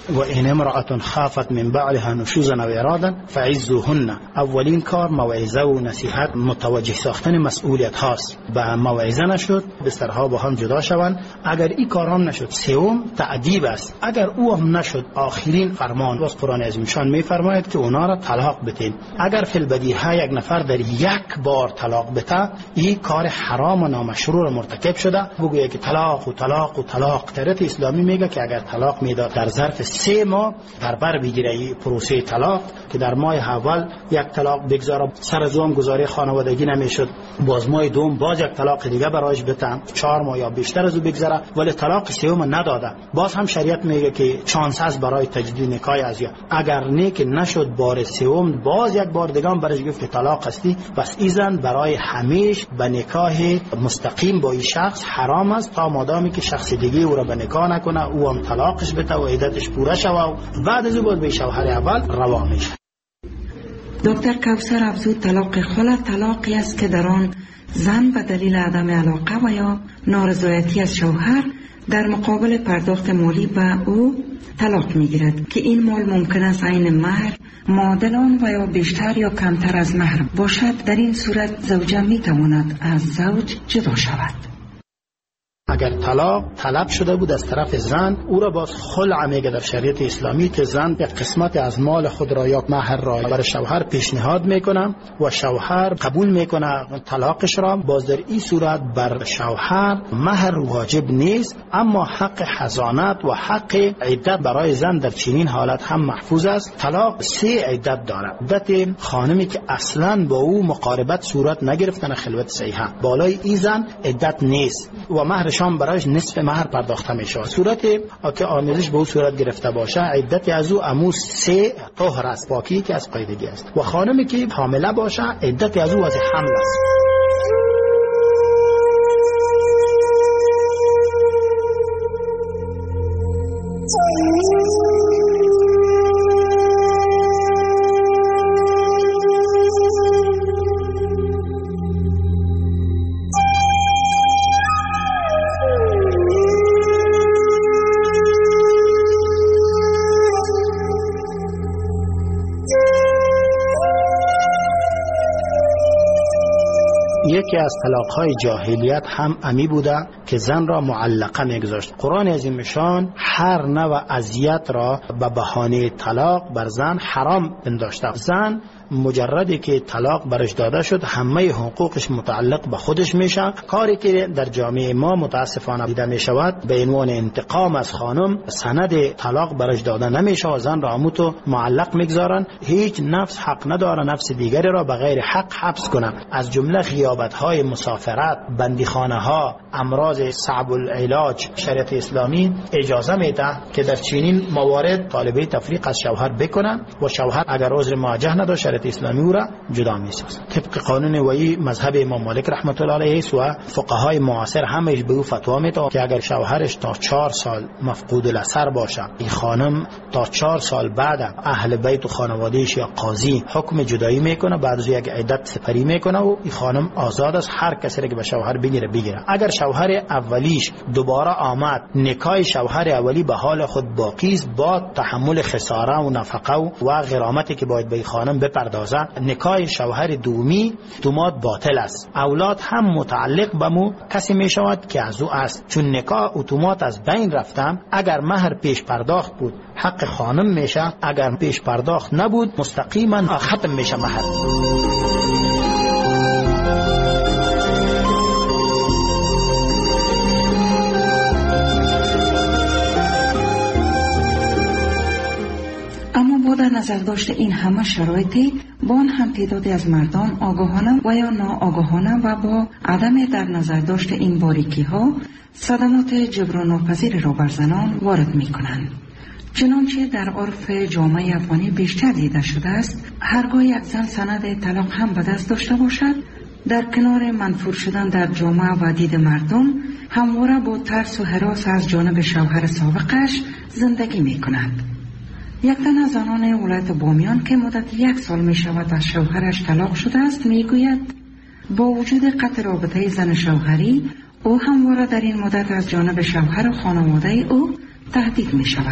و این امرأة خافت من بعلها نشوزا و ارادا فعزوهن. اولین کار موعظه و نصیحت، متوجه ساختن مسئولیت هاست. به موعظه نشد بسترها با هم جدا شوند. اگر این کار هم نشد، سوم تعذیب است. اگر او هم نشد، آخرین فرمان از قرآن عظیم شان میفرماید که اونا را طلاق بدین. اگر فی البدیهه یک نفر در یک بار طلاق بده، این کار حرام و نامشروع مرتکب شده. بگویه که طلاق و طلاق و طلاق. شریعت اسلامی میگه که اگر طلاق میداد در ظرف سه ماه در بر بگیره این پروسه طلاق، که در ماه اول یک طلاق بگذاره، سر از اون گزاری خانوادگی نمیشد، باز ماه دوم باز یک طلاق دیگه برایش بتن، چهار ماه یا بیشتر از او بگذره ولی طلاق سوم نداده، باز هم شریعت میگه که چانس هست برای تجدید نکاح از یا. اگر نیک نشد بار سوم، باز یک بار دیگه هم برایش گفت که طلاق هستی، پس ایزن برای همیشه به نکاح مستقیم با این شخص حرام است تا مادامی که شخص دیگه او را به نکاح نکنه، او هم طلاقش بده و عدتش پوره شوه و بعد از او باید به شوهر اول روا میشه. دکتر کوثر افزود طلاق خلع طلاقی است که در آن زن به دلیل عدم علاقه و یا نارضایتی از شوهر در مقابل پرداخت مالی به او طلاق میگیرد که این مال ممکن است عین مهر، معادلان و یا بیشتر یا کمتر از مهر باشد. در این صورت زوجه میتواند از زوج جدا شود. اگر طلاق طلب شده بود از طرف زن، او را باز خلع میگه در شریعت اسلامی که زن به قسمت از مال خود را یا مهر را برای شوهر پیشنهاد میکنه و شوهر قبول میکنه طلاقش را. باز در این صورت بر شوهر مهر واجب نیست، اما حق حضانت و حق عدت برای زن در چنین حالت هم محفوظ است. طلاق سه عدت داره. عدت خانمی که اصلا با او مقاربت صورت نگرفتن خلوت صحیحه، بالای این زن عدت نیست و مهر شام برایش نصف مهر پرداخته میشه. صورت که آمیزش به او صورت گرفته باشه، عدت از او امو سه طهر است، پاکی که از قیدگی است. و خانمی که حامله باشه، عدت از او از حمل است. یکی از طلاق‌های جاهلیت هم امی بوده که زن را معلقه میگذاشت. قرآن عظیم شان هر نوع اذیت را به بهانه طلاق بر زن حرام پنداشته. زن مجردی که طلاق برش داده شد، همه حقوقش متعلق به خودش میشه. کاری که در جامعه ما متاسفانه دیده میشود به عنوان انتقام از خانم، سند طلاق برش داده نمیشه و زن را هموتو معلق میگذارن. هیچ نفس حق نداره نفس دیگری را به غیر حق حبس کنه. از جمله غیابت های مسافرت، بندیخانه ها، امراض صعب العلاج، شریعت اسلامی اجازه میده که در چنین موارد طالبه تفریق از شوهر بکنن و شوهر اگر عذر مواجه نداشت اسلامی او را جدا می‌سازد. طبق قانون وی مذهب امام مالک رحمت الله علیه و فقهای معاصر همش به او فتوا میده که اگر شوهرش تا چهار سال مفقود الاثر باشه، این خانم تا چهار سال بعد اهل بیت و خانواده‌اش یا قاضی حکم جدایی میکنه، بعد از یک عدت سپری میکنه و این خانم آزاد است. هر کسی که به شوهر بگیره بگیره. اگر شوهر اولیش دوباره آمد، نکاح شوهر اولی به حال خود باقی است، با تحمل خساره و نفقه و غرامتی که باید به این خانم بپردازه. نکاح شوهر دومی اتومات باطل است. اولاد هم متعلق به مو کسی می شود که از او است، چون نکاح اتومات از بین رفتم. اگر مهر پیش پرداخت بود حق خانم میشه، اگر پیش پرداخت نبود مستقیما ختم میشه مهر. در نظر داشته این همه شرایطی، با آن هم تعدادی از مردان آگاهانه و یا ناآگاهانه و با عدم در نظر داشته این باریکی ها صدمات جبران ناپذیر را بر زنان وارد می کنند. چنانچه در عرف جامعه افغانی بیشتر دیده شده است، هرگاه یک زن سند طلاق هم به دست داشته باشد، در کنار منفور شدن در جامعه و دید مردم، همواره با ترس و هراس از جانب شوهر سابقش زندگی می کند. یک تن از زنان ولایت بامیان که مدت یک سال می شود از شوهرش طلاق شده است می گوید با وجود قطع رابطه زن شوهری، او همواره در این مدت از جانب شوهر و خانواده او تهدید می شود.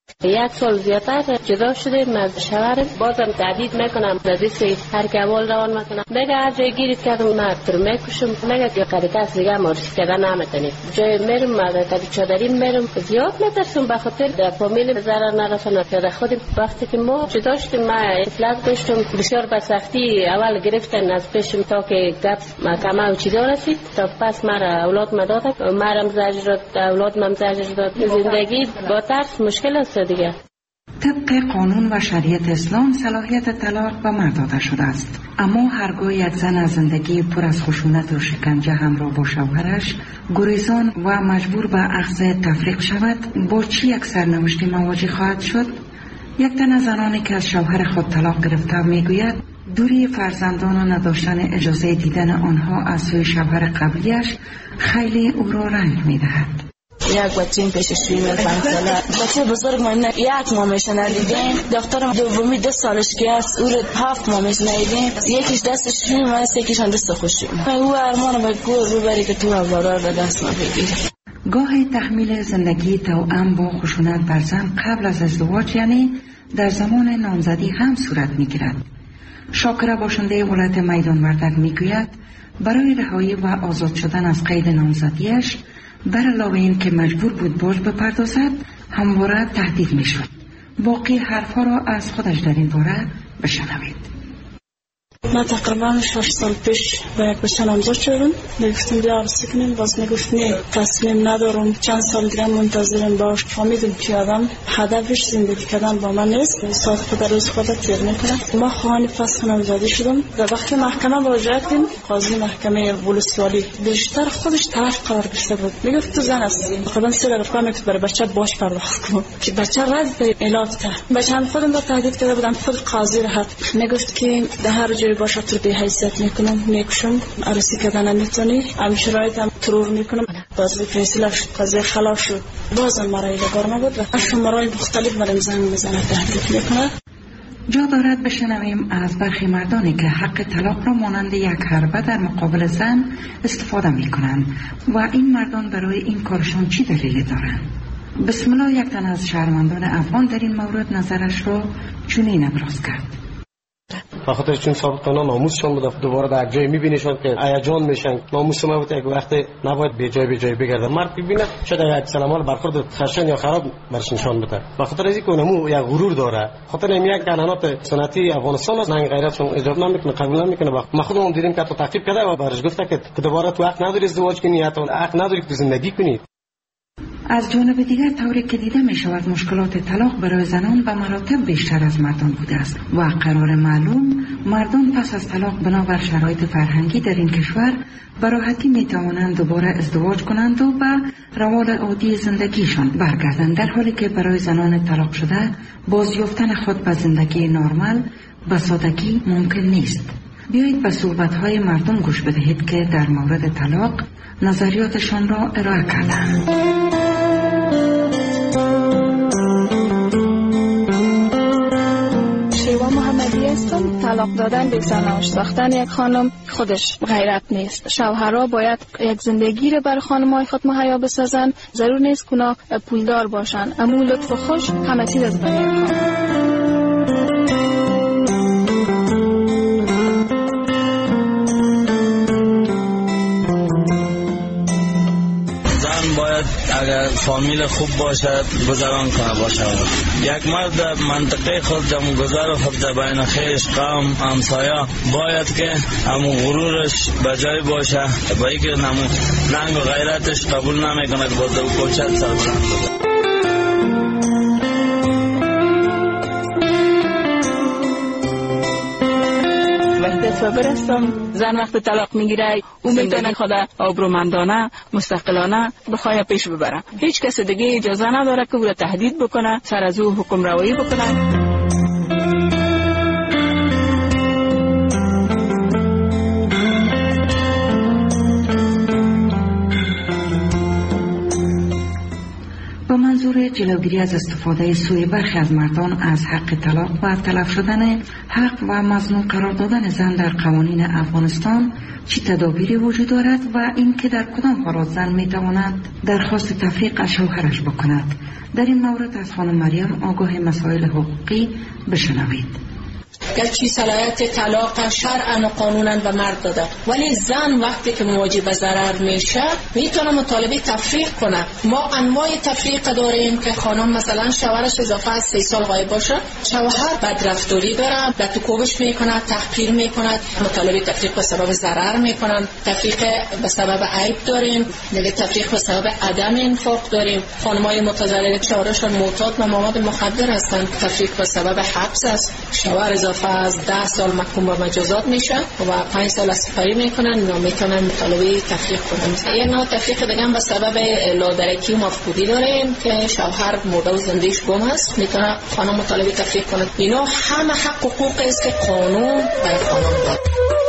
یک سال زیادتر جدا شدیم از شوهرم. بازم تهدید میکنم نزدیک هر کمال روان میکنم. میگه هر جای گیرید کردم من تو رو میکشم. میگه که قریقه دیگه مارش کردن نمیتونی. جای میرم من تا چادری میرم زیاد میترسم به خاطر در فامیل ضرر نرسونه. که خودم وقتی که ما جدا شدیم من اطلاع داشتم بسیار به سختی اول گرفتن از پیشم تا که گپ محکمه و چیزا رسید تا پس مرا اولاد مداد مرم زجر داد اولاد مم زجر داد. زندگی با ترس مشکل است دیگه. طبق قانون و شریعت اسلام صلاحیت طلاق به مرد داده شده است، اما هرگاه یک زن از زندگی پر از خشونت و شکنجه همراه با شوهرش گریزان و مجبور به اخذ تفریق شود، با چی یک سرنوشتی مواجه خواهد شد؟ یک تن از زنانی که از شوهر خود طلاق گرفته میگوید دوری فرزندان و نداشتن اجازه دیدن آنها از سوی شوهر قبلیش خیلی او را رنج میدهد. یک بچه این پیش شویم پنج ساله بچه بزرگ ما یک مامیش ندیدیم. دخترم دومی ده سالش که است او رو هفت مامیش ندیدیم. یکیش دست شویم است یکیش هم دست خوشیم. او ارمان به گور رو بری که تو اولاد به دست ما بگیری. گاهی تحمیل زندگی توأم با خشونت بر زن قبل از ازدواج یعنی در زمان نامزدی هم صورت میگیرد. شاکره باشنده ولایت میدان وردک میگوید برای رهایی و آزاد شدن از قید نامزدیش بر علاوه این که مجبور بود باج بپردازد همواره تهدید میشد. باقی حرفها را از خودش در این باره بشنوید. من تقریبا شش سال پیش با یک بچه نامزد شدم. میگفتیم بیا عروسی کنیم، باز میگفت نه تصمیم ندارم، چند سال دیگه منتظرم باش. فهمیدم که آدم هدفش زندگی کردن با من نیست، ساعت خود روز خود تیر میکنه. ما خواهان فسخ نامزدی شدم و وقتی محکمه مراجعه کردیم قاضی محکمه ولسوالی بیشتر خودش طرف قرار گرفته بود. میگفت تو زن هستی، خودم سه دفعه میگفت برای بچه باش پرداخت کن که بچه رد به علاج کرد. بچه هم خودم را تهدید کرده بودم. خود قاضی را میگفت که در هر جای باشه تو به حیثیت میکنم میکشم، عروسی کردن نمیتونی، هم شرایط هم ترور میکنم. باز فیصله شد، قضیه خلاص شد. بازم مرا ایلگار نبود و شمارهای مختلف برای زن میزنه تهدید میکنه. جا دارد بشنویم از برخی مردانی که حق طلاق را مانند یک حربه در مقابل زن استفاده میکنند و این مردان برای این کارشان چی دلیلی دارند. بسم الله یک تن از شهروندان افغان در این مورد نظرش را چنین ابراز کرد. بخاطر چون سابقا ناموسشون بود، دوباره در جای میبینیشون که هیجان میشن. ناموس ما بود یک وقت نباید به جای به جای بگرده. مرد ببینه شاید یک سلامال برخورد خشن یا خراب برش نشان بده. بخاطر اینکه اونمو یک غرور داره. خاطر این یک قانونات سنتی افغانستان است، نه غیرتشون اجازه نمیکنه، قبول نمیکنه. ما خودمون دیدیم که تو تعقیب کرده و برش گفته که دوباره تو حق نداری ازدواج کنی یا تو حق نداری که زندگی کنی. از جانب دیگر طوری که دیده می شود مشکلات طلاق برای زنان به مراتب بیشتر از مردان بوده است و قرار معلوم مردان پس از طلاق بنابر شرایط فرهنگی در این کشور به راحتی می توانند دوباره ازدواج کنند و به روال عادی زندگیشان برگردند، در حالی که برای زنان طلاق شده بازیافتن خود به زندگی نرمال به سادگی ممکن نیست. بیایید به صحبت‌های مردم گوش بدهید که در مورد طلاق نظریاتشان را ارائه کردند. شیوا محمدی هستم. طلاق دادن به زناش ساختن یک خانم خودش غیرت نیست. شوهرها باید یک زندگی رو بر خانم‌های خود مهیا بسازن. ضرور نیست کنا پولدار باشن، اما لطف و خوش همه چیز از بین می‌خوان. اگر فامیل خوب باشد گذران کنه باشد. یک مرد در منطقه خود در گذر خود در بین خیش قوم همسایه باید که همون غرورش بجای باشه، با اینکه همون رنگ و غیرتش قبول نمیکنه که با دو کوچت سربلند بوده. و برستم زن وقت طلاق میگیره او میتونه خود آبرومندانه مستقلانه بخواه پیش ببره. هیچ کس دیگه اجازه نداره که او را تهدید بکنه، سر از او حکم روایی بکنه. با منظور جلوگیری از استفاده سوی برخی از مردان از حق طلاق و تلف شدن حق و مظنون قرار دادن زن در قوانین افغانستان چه تدابیری وجود دارد و اینکه در کدام حالات زن میتواند درخواست تفریق از شوهرش بکند. در این مورد از خانم مریم آگاه مسائل حقوقی بشنوید. گرچه صلاحیت طلاق شرعاً و قانوناً به مرد داده، ولی زن وقتی که مواجه به ضرر میشه میتونه مطالبه تفریق کنه. ما انواع تفریق داریم که خانم مثلا شوهرش اضافه از سه سال غایب باشه، شوهر بدرفتاری داره، به تو کوبش میکنه، تحقیر میکنه، مطالبه تفریق به سبب ضرر میکنن. تفریق به سبب عیب داریم، دیگه تفریق به سبب عدم انفاق داریم. خانمای متزلل شوهرشون معتاد به مواد مخدر هستن، تفریق به سبب حبس است. شوهر اضافه از ده سال محکوم به مجازات میشه و پنج سال سپری میکنن و میتونن مطالبه تفریق کنن. یه نوع تفریق دیگه هم به سبب لادرکی و مفقودی داریم که شوهر مرده و زندگیش گم است، میتونه خانم مطالبه تفریق کنه. اینا همه حق و حقوق است که قانون برای خانم داد.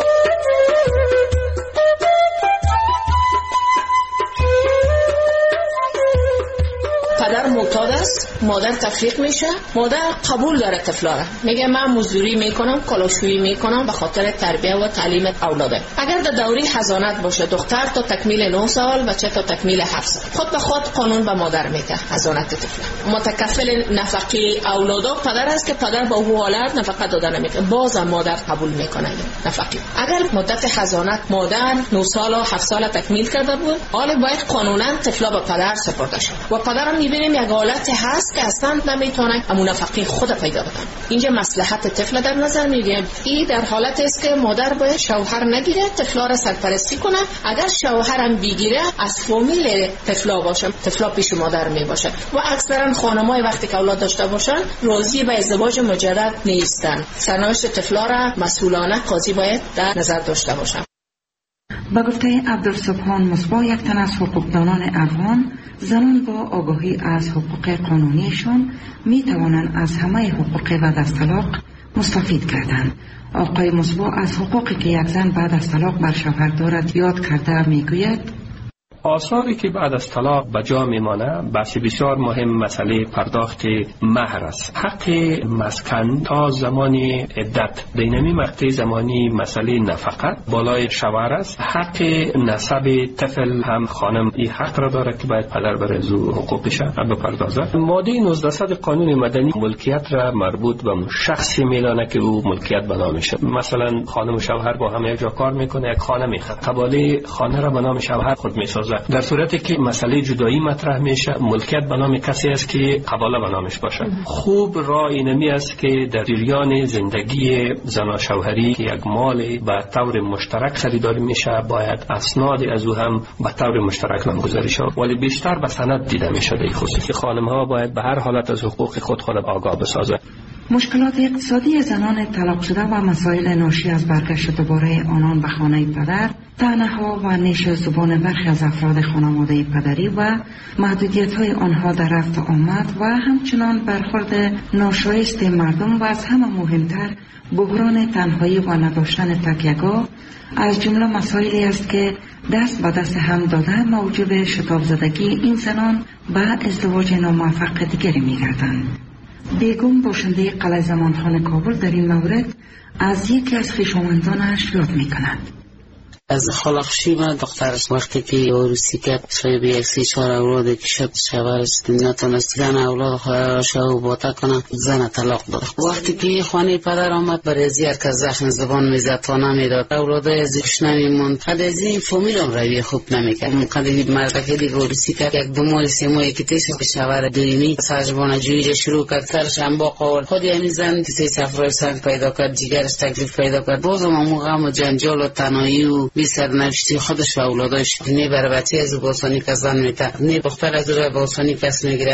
پدر معتاد است، مادر تفریق میشه، مادر قبول داره طفلاره، میگه من مزدوری میکنم، کلاشویی میکنم به خاطر تربیت و تعلیم اولاده. اگر در دوره حضانت باشه دختر تا تکمیل نه سال، بچه تا تکمیل هفت سال، خود به خود قانون به مادر میده حضانت طفل. متکفل نفقه اولادا پدر است که پدر با او حالت نفقه داده نمیکنه، باز مادر قبول میکنه نفقه. اگر مدت حضانت مادر نه سال و هفت سال تکمیل کرده بود، حالا باید قانونا طفلا به پدر سپرده شه و پدر میبینیم یک حالت هست که اصلا نمیتونه همون نفقه خود پیدا بکنه. اینجا مصلحت طفل در نظر میگیریم. این در حالت است که مادر باید شوهر نگیره، طفلا را سرپرستی کنه. اگر شوهر هم بگیره از فامیل طفلا باشه، طفلا پیش مادر می باشه و اکثرا خانمای وقتی که اولاد داشته باشن راضی به ازدواج مجدد نیستن. سرنوشت طفلا را مسئولانه قاضی باید در نظر داشته باشه. با گفته عبدالسبحان مصباح، یک تن از حقوقدانان افغان، زنان با آگاهی از حقوق قانونیشان می توانند از همه حقوق بعد از طلاق مستفید کردند. آقای مصباح از حقوقی که یک زن بعد از طلاق بر شوهر دارد یاد کرده می گوید آثاری که بعد از طلاق به جا میمانه بحث بسیار مهم مسئله پرداخت مهر است. حق مسکن تا زمانی عدت دینمی مقطع زمانی مسئله نفقه بالای شوهر است. حق نسب طفل هم خانم این حق را داره که باید پدر بر از حقوقش بپردازد. ماده نوزده صد قانون مدنی ملکیت را مربوط به شخصی میدانه که او ملکیت به نامشه. مثلا خانم و شوهر با هم یک جا کار میکنه، یک خانه میخره، قباله خانه را به نام شوهر خود میسازه. در صورتی که مسئله جدایی مطرح میشه، ملکیت به نام کسی است که قباله به نامش باشه. خوب راه اینمی است که در جریان زندگی زن و شوهری که یک مال به طور مشترک خریداری میشه، باید اسناد از او هم به طور مشترک نامگذاری شود، ولی بیشتر به سند دیده میشه. در خصوص خانم ها باید به هر حالت از حقوق خود خود آگاه بسازه. مشکلات اقتصادی زنان طلاق شده و مسائل ناشی از برگشت دوباره آنان به خانه پدر، طعنه‌ها و نیش زبان برخی از افراد خانواده پدری و محدودیت‌های آنها در رفت و آمد و همچنان برخورد ناشایست مردم و از همه مهمتر بحران تنهایی و نداشتن تکیه‌گاه از جمله مسائلی است که دست به دست هم داده موجب شتاب زدگی این زنان به ازدواج ناموفق دیگری می‌گردند. بیگم باشنده قلعه زمانخان کابل در این مورد از یکی از خویشاوندانش یاد می‌کند. از خلاقشی من دخترش وقتی که عروسی کرد شاید یک سی چهار اولاد کشد، شوهرش نتونست زن اولاد خواهرش رو باطا کنه، زن طلاق داد. وقتی که خانه پدر آمد برای زیار که زخم زبان میزد و نمیداد، اولادای ازش نمیموند. قد از این فامیل هم روی خوب نمیکرد. قد این مرد که دیگه عروسی کرد یک دو ماه سه ماه که تیش به شوهر دویمی سرجبان جویی شروع کرد، سرش هم با قول خود یعنی زن که سه سفرهای سنگ پیدا کرد، جیگرش تکلیف پیدا کرد. بازم هم غم و جنجال و تنهایی و بی سرنوشتی خودش و اولاداش نه بر بچه از باسانی که زن میته، نه دختر از رو باسانی کس میگیره.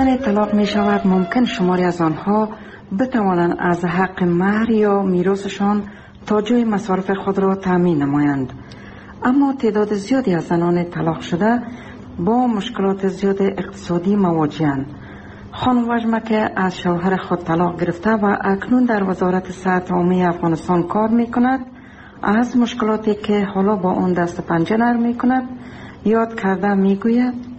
دادن طلاق می شود ممکن شماری از آنها بتوانند از حق مهر یا میراثشان تا جای مصارف خود را تأمین نمایند. اما تعداد زیادی از زنان طلاق شده با مشکلات زیاد اقتصادی مواجهند. خانم وجمه که از شوهر خود طلاق گرفته و اکنون در وزارت صحت عمومی افغانستان کار می کند، از مشکلاتی که حالا با آن دست پنجه نرم می کند یاد کرده می گوید: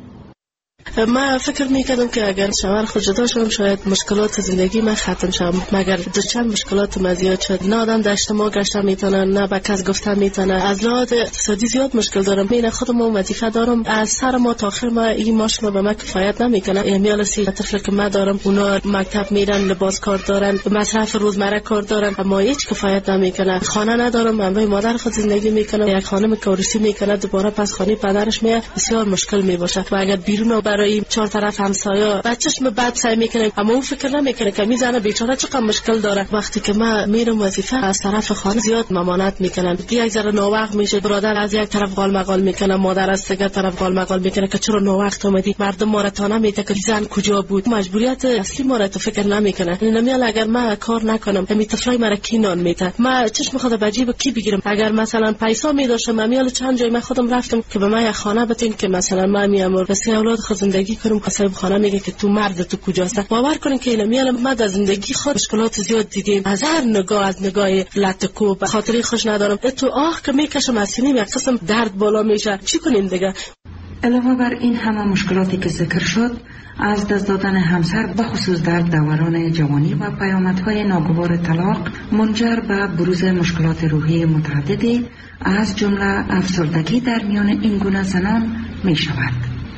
من فکر میکردم که اگر شوهر خود جدا شدم شاید مشکلات زندگی من ختم شد، مگر دو چند مشکلات من زیاد شد. نه آدم در اجتماع گشته میتونه، نه به کس گفته میتونه. از لحاظ اقتصادی زیاد مشکل دارم. من خودم وظیفه دارم، از سر ما تا آخر ما این ماشین به من کفایت نمیکنه. امیال سی طفل که من دارم اونا مکتب میرن، لباس کار دارن، مصرف روزمره کار دارن، اما هیچ کفایت نمیکنه. خانه ندارم، من با مادر خود زندگی میکنم. یک خانم کورسی میکنه دوباره پس خانه پدرش میاد، بسیار مشکل میباشه. و اگر بیرون برای چهار طرف همسایه بچه‌ش به بعد سعی میکنه، اما اون فکر نمیکنه که میزنه بیچاره چقدر مشکل داره. وقتی که من میرم وظیفه از طرف خانه زیاد ممانعت میکنن، یک ذره ناوقت میشه، برادر از یک طرف قال مقال میکنه، مادر از دیگر طرف قال مقال میکنه که چرا ناوقت اومدی، مردم ما را تا نمیده که زن کجا بود. مجبوریت اصلی ما را تو فکر نمیکنه. نمیال اگر من کار نکنم همین طفلای مرا کی نان میده، من چشم خود به جیب کی بگیرم؟ اگر مثلا پیسا میداشم میال چند جای من خودم رفتم که به من یک خانه بتین که مثلا من میام واسه اولاد خود زندگی کنم، صاحب خانه میگه که تو مرد تو کجاست. باور کنین که اینا میال ما در زندگی خود مشکلات زیاد دیدیم، از هر نگاه، از نگاه لطکو به خاطری خوش ندارم. تو آه که میکشم از سینیم یک قسم درد بالا میشه، چی کنیم دیگه؟ علاوه بر این همه مشکلاتی که ذکر شد، از دست دادن همسر به خصوص در دوران جوانی و پیامدهای ناگوار طلاق منجر به بروز مشکلات روحی متعددی از جمله افسردگی در میان این گونه زنان می شود.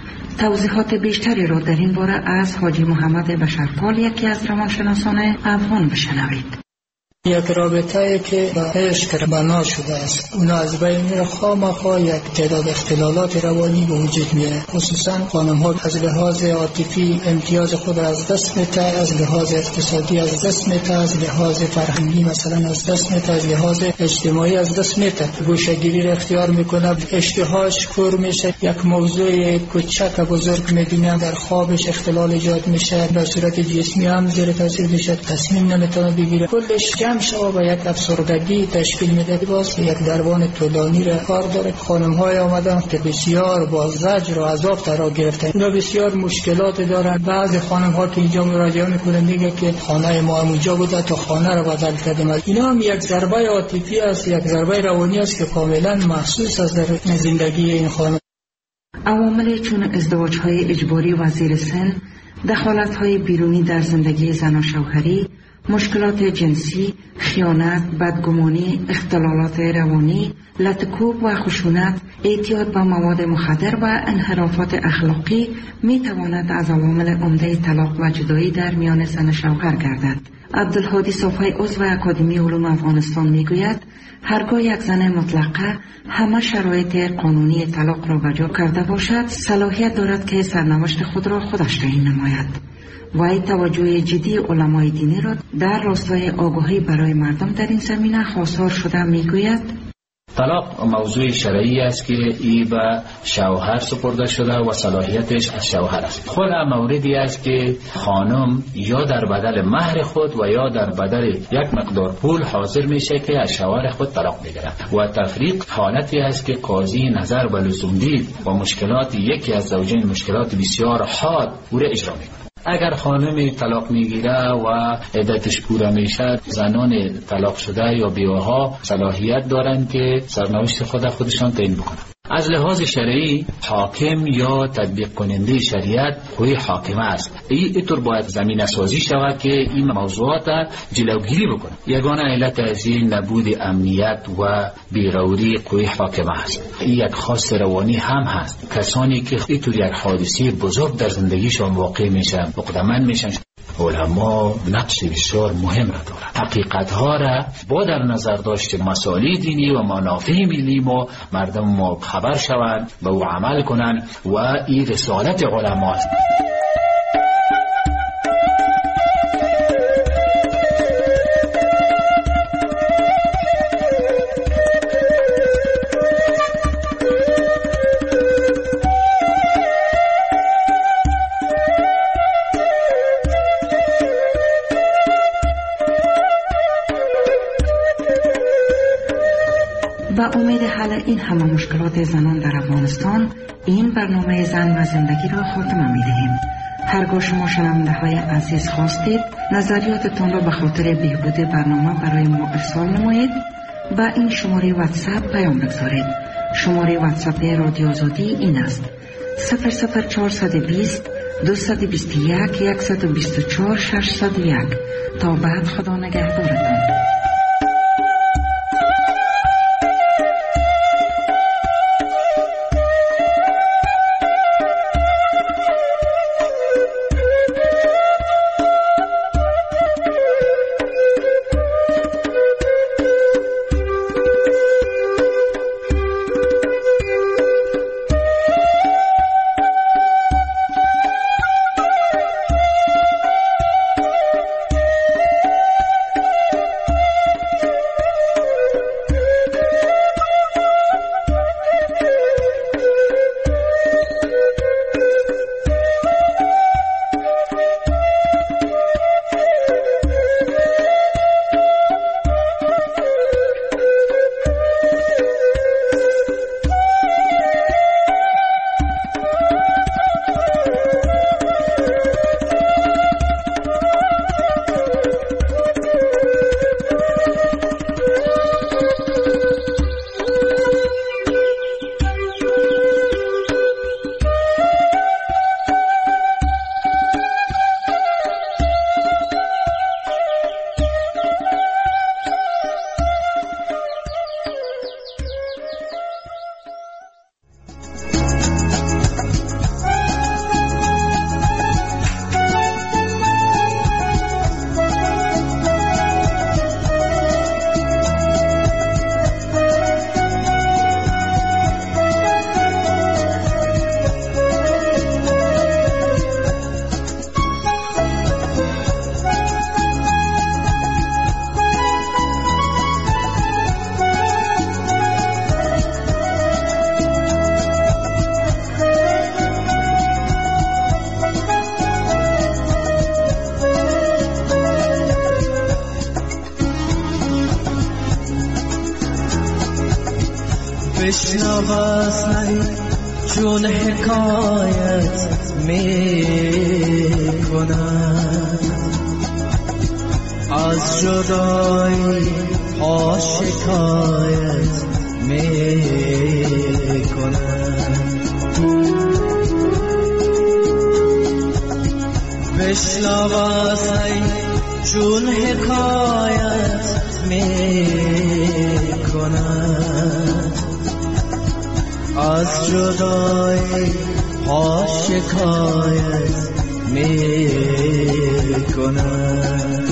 توضیحات بیشتری را در این باره از حاجی محمد بشرپال، یکی از روانشناسان افغان، بشنوید. یک رابطه که با عشق بنا شده است، اونا از بین میره، خامخا یک تعداد اختلالات روانی به وجود میاد. خصوصا خانم ها از لحاظ عاطفی امتیاز خود از دست میده، از لحاظ اقتصادی از دست میده، از لحاظ فرهنگی مثلا از دست میده، از لحاظ اجتماعی از دست میده. گوشه‌گیری را اختیار میکنه، اشتهاش کور میشه، یک موضوع کوچک بزرگ میبینه، در خوابش اختلال ایجاد میشه، در صورت جسمی هم زیر تاثیر میشه، تصمیم نمیتونه بگیره، کلش جمع شو و یک افسردگی تشکیل میده. باز یک دربان طولانی را کار داره. خانم های آمدن که بسیار با زجر و عذاب ترا گرفتن، اینا بسیار مشکلات دارن. بعضی خانم ها که اینجا مراجعه میکنن میگه که خانه ما اونجا بوده تا خانه رو بدل کردیم. اینا هم یک ضربه عاطفی است، یک ضربه روانی است که کاملا محسوس است در زندگی این خانم. عوامل چون ازدواج های اجباری و زیر سن، دخالت های بیرونی در زندگی زن و شوهری، مشکلات جنسی، خیانت، بدگمانی، اختلالات روانی، لطکوب و خشونت، اعتیاد به مواد مخدر و انحرافات اخلاقی می تواند از عوامل عمده طلاق و جدایی در میان زن شوهر گردد. عبدالهادی صافی، عضو اکادمی علوم افغانستان، می گوید هرگاه یک زن مطلقه همه شرایط قانونی طلاق را بجا کرده باشد، صلاحیت دارد که سرنوشت خود را خودش تعیین نماید. وی توجه جدی علمای دینی را در راستای آگاهی برای مردم در این زمینه خواستار شده. میگوید طلاق موضوع شرعی است که ای به شوهر سپرده شده و صلاحیتش از شوهر است. خود موردی است که خانم یا در بدل مهر خود و یا در بدل یک مقدار پول حاضر میشه که از شوهر خود طلاق بگیره و تفریق حالتی است که قاضی نظر به لزوم دید و مشکلات یکی از زوجین مشکلات بسیار حاد او را اجرا میکنه. اگر خانم طلاق میگیره و عدتش پوره میشه، زنان طلاق شده یا بیوه‌ها صلاحیت دارند که سرنوشت خود خودشان تعیین بکنن. از لحاظ شرعی حاکم یا تطبیق کننده شریعت کوی حاکمه است. اینطور باید زمینه سازی شود که این موضوعات جلوگیری بکنه. یگانه علت از این نبود امنیت و بیروری کوی حاکمه است. این یک خواست روانی هم هست. کسانی که اینطور یک حادثه بزرگ در زندگیشان واقع میشن، مقدمن میشن، علما نقش بسیار مهم را دارند. حقیقت ها را با در نظر داشت مسائل دینی و منافع ملی ما مردم ما خبر شوند، به او عمل کنند و این رسالت علما است. با امید حل این همه مشکلات زنان در افغانستان این برنامه زن و زندگی را خاتمه می دهیم. هرگاه شما شنونده های عزیز خواستید نظریاتتان را به خاطر بهبود برنامه برای ما ارسال نمایید، با این شماره واتساپ پیام بگذارید. شماره واتساپ رادیو آزادی این است: صفر صفر چهارصد و بیست دویست و بیست و یک صد و بیست و چهار ششصد و یک. تا بعد خدا نگهدارتان. بشنواسن چون حکایت می کنند از جدایی ها شکایت می کنند. بشنواسن چون حکایت می کنند از جدایی ها شکایت می کنند.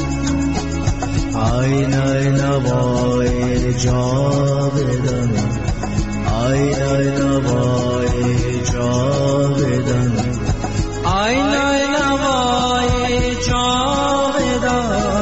آینه نوای جاودان، آینه نوای جاودان، آینه نوای جاودان.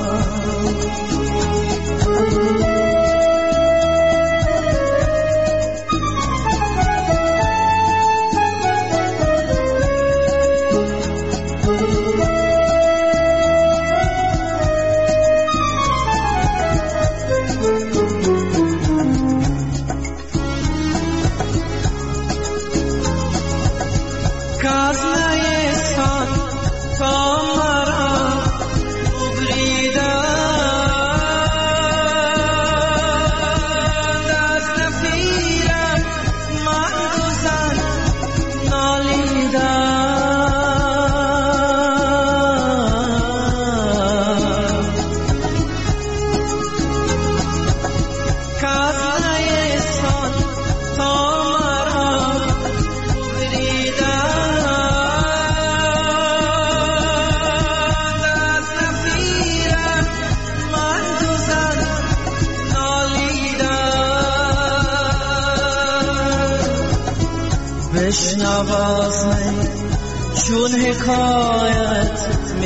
بشنواسن چون حکایت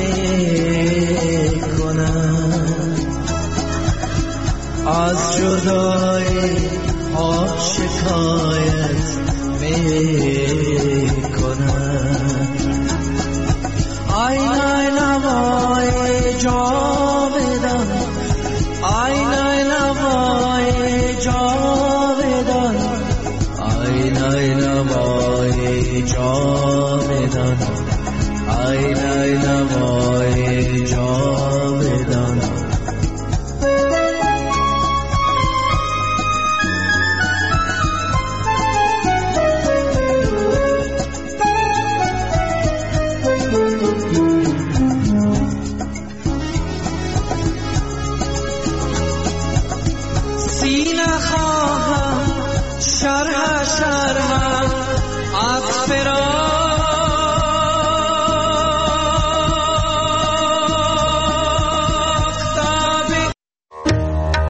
می کنند از جدایی ها شکایت می کنند. آینه نوای جاودان، آینه نوای جاودان. سینه خواه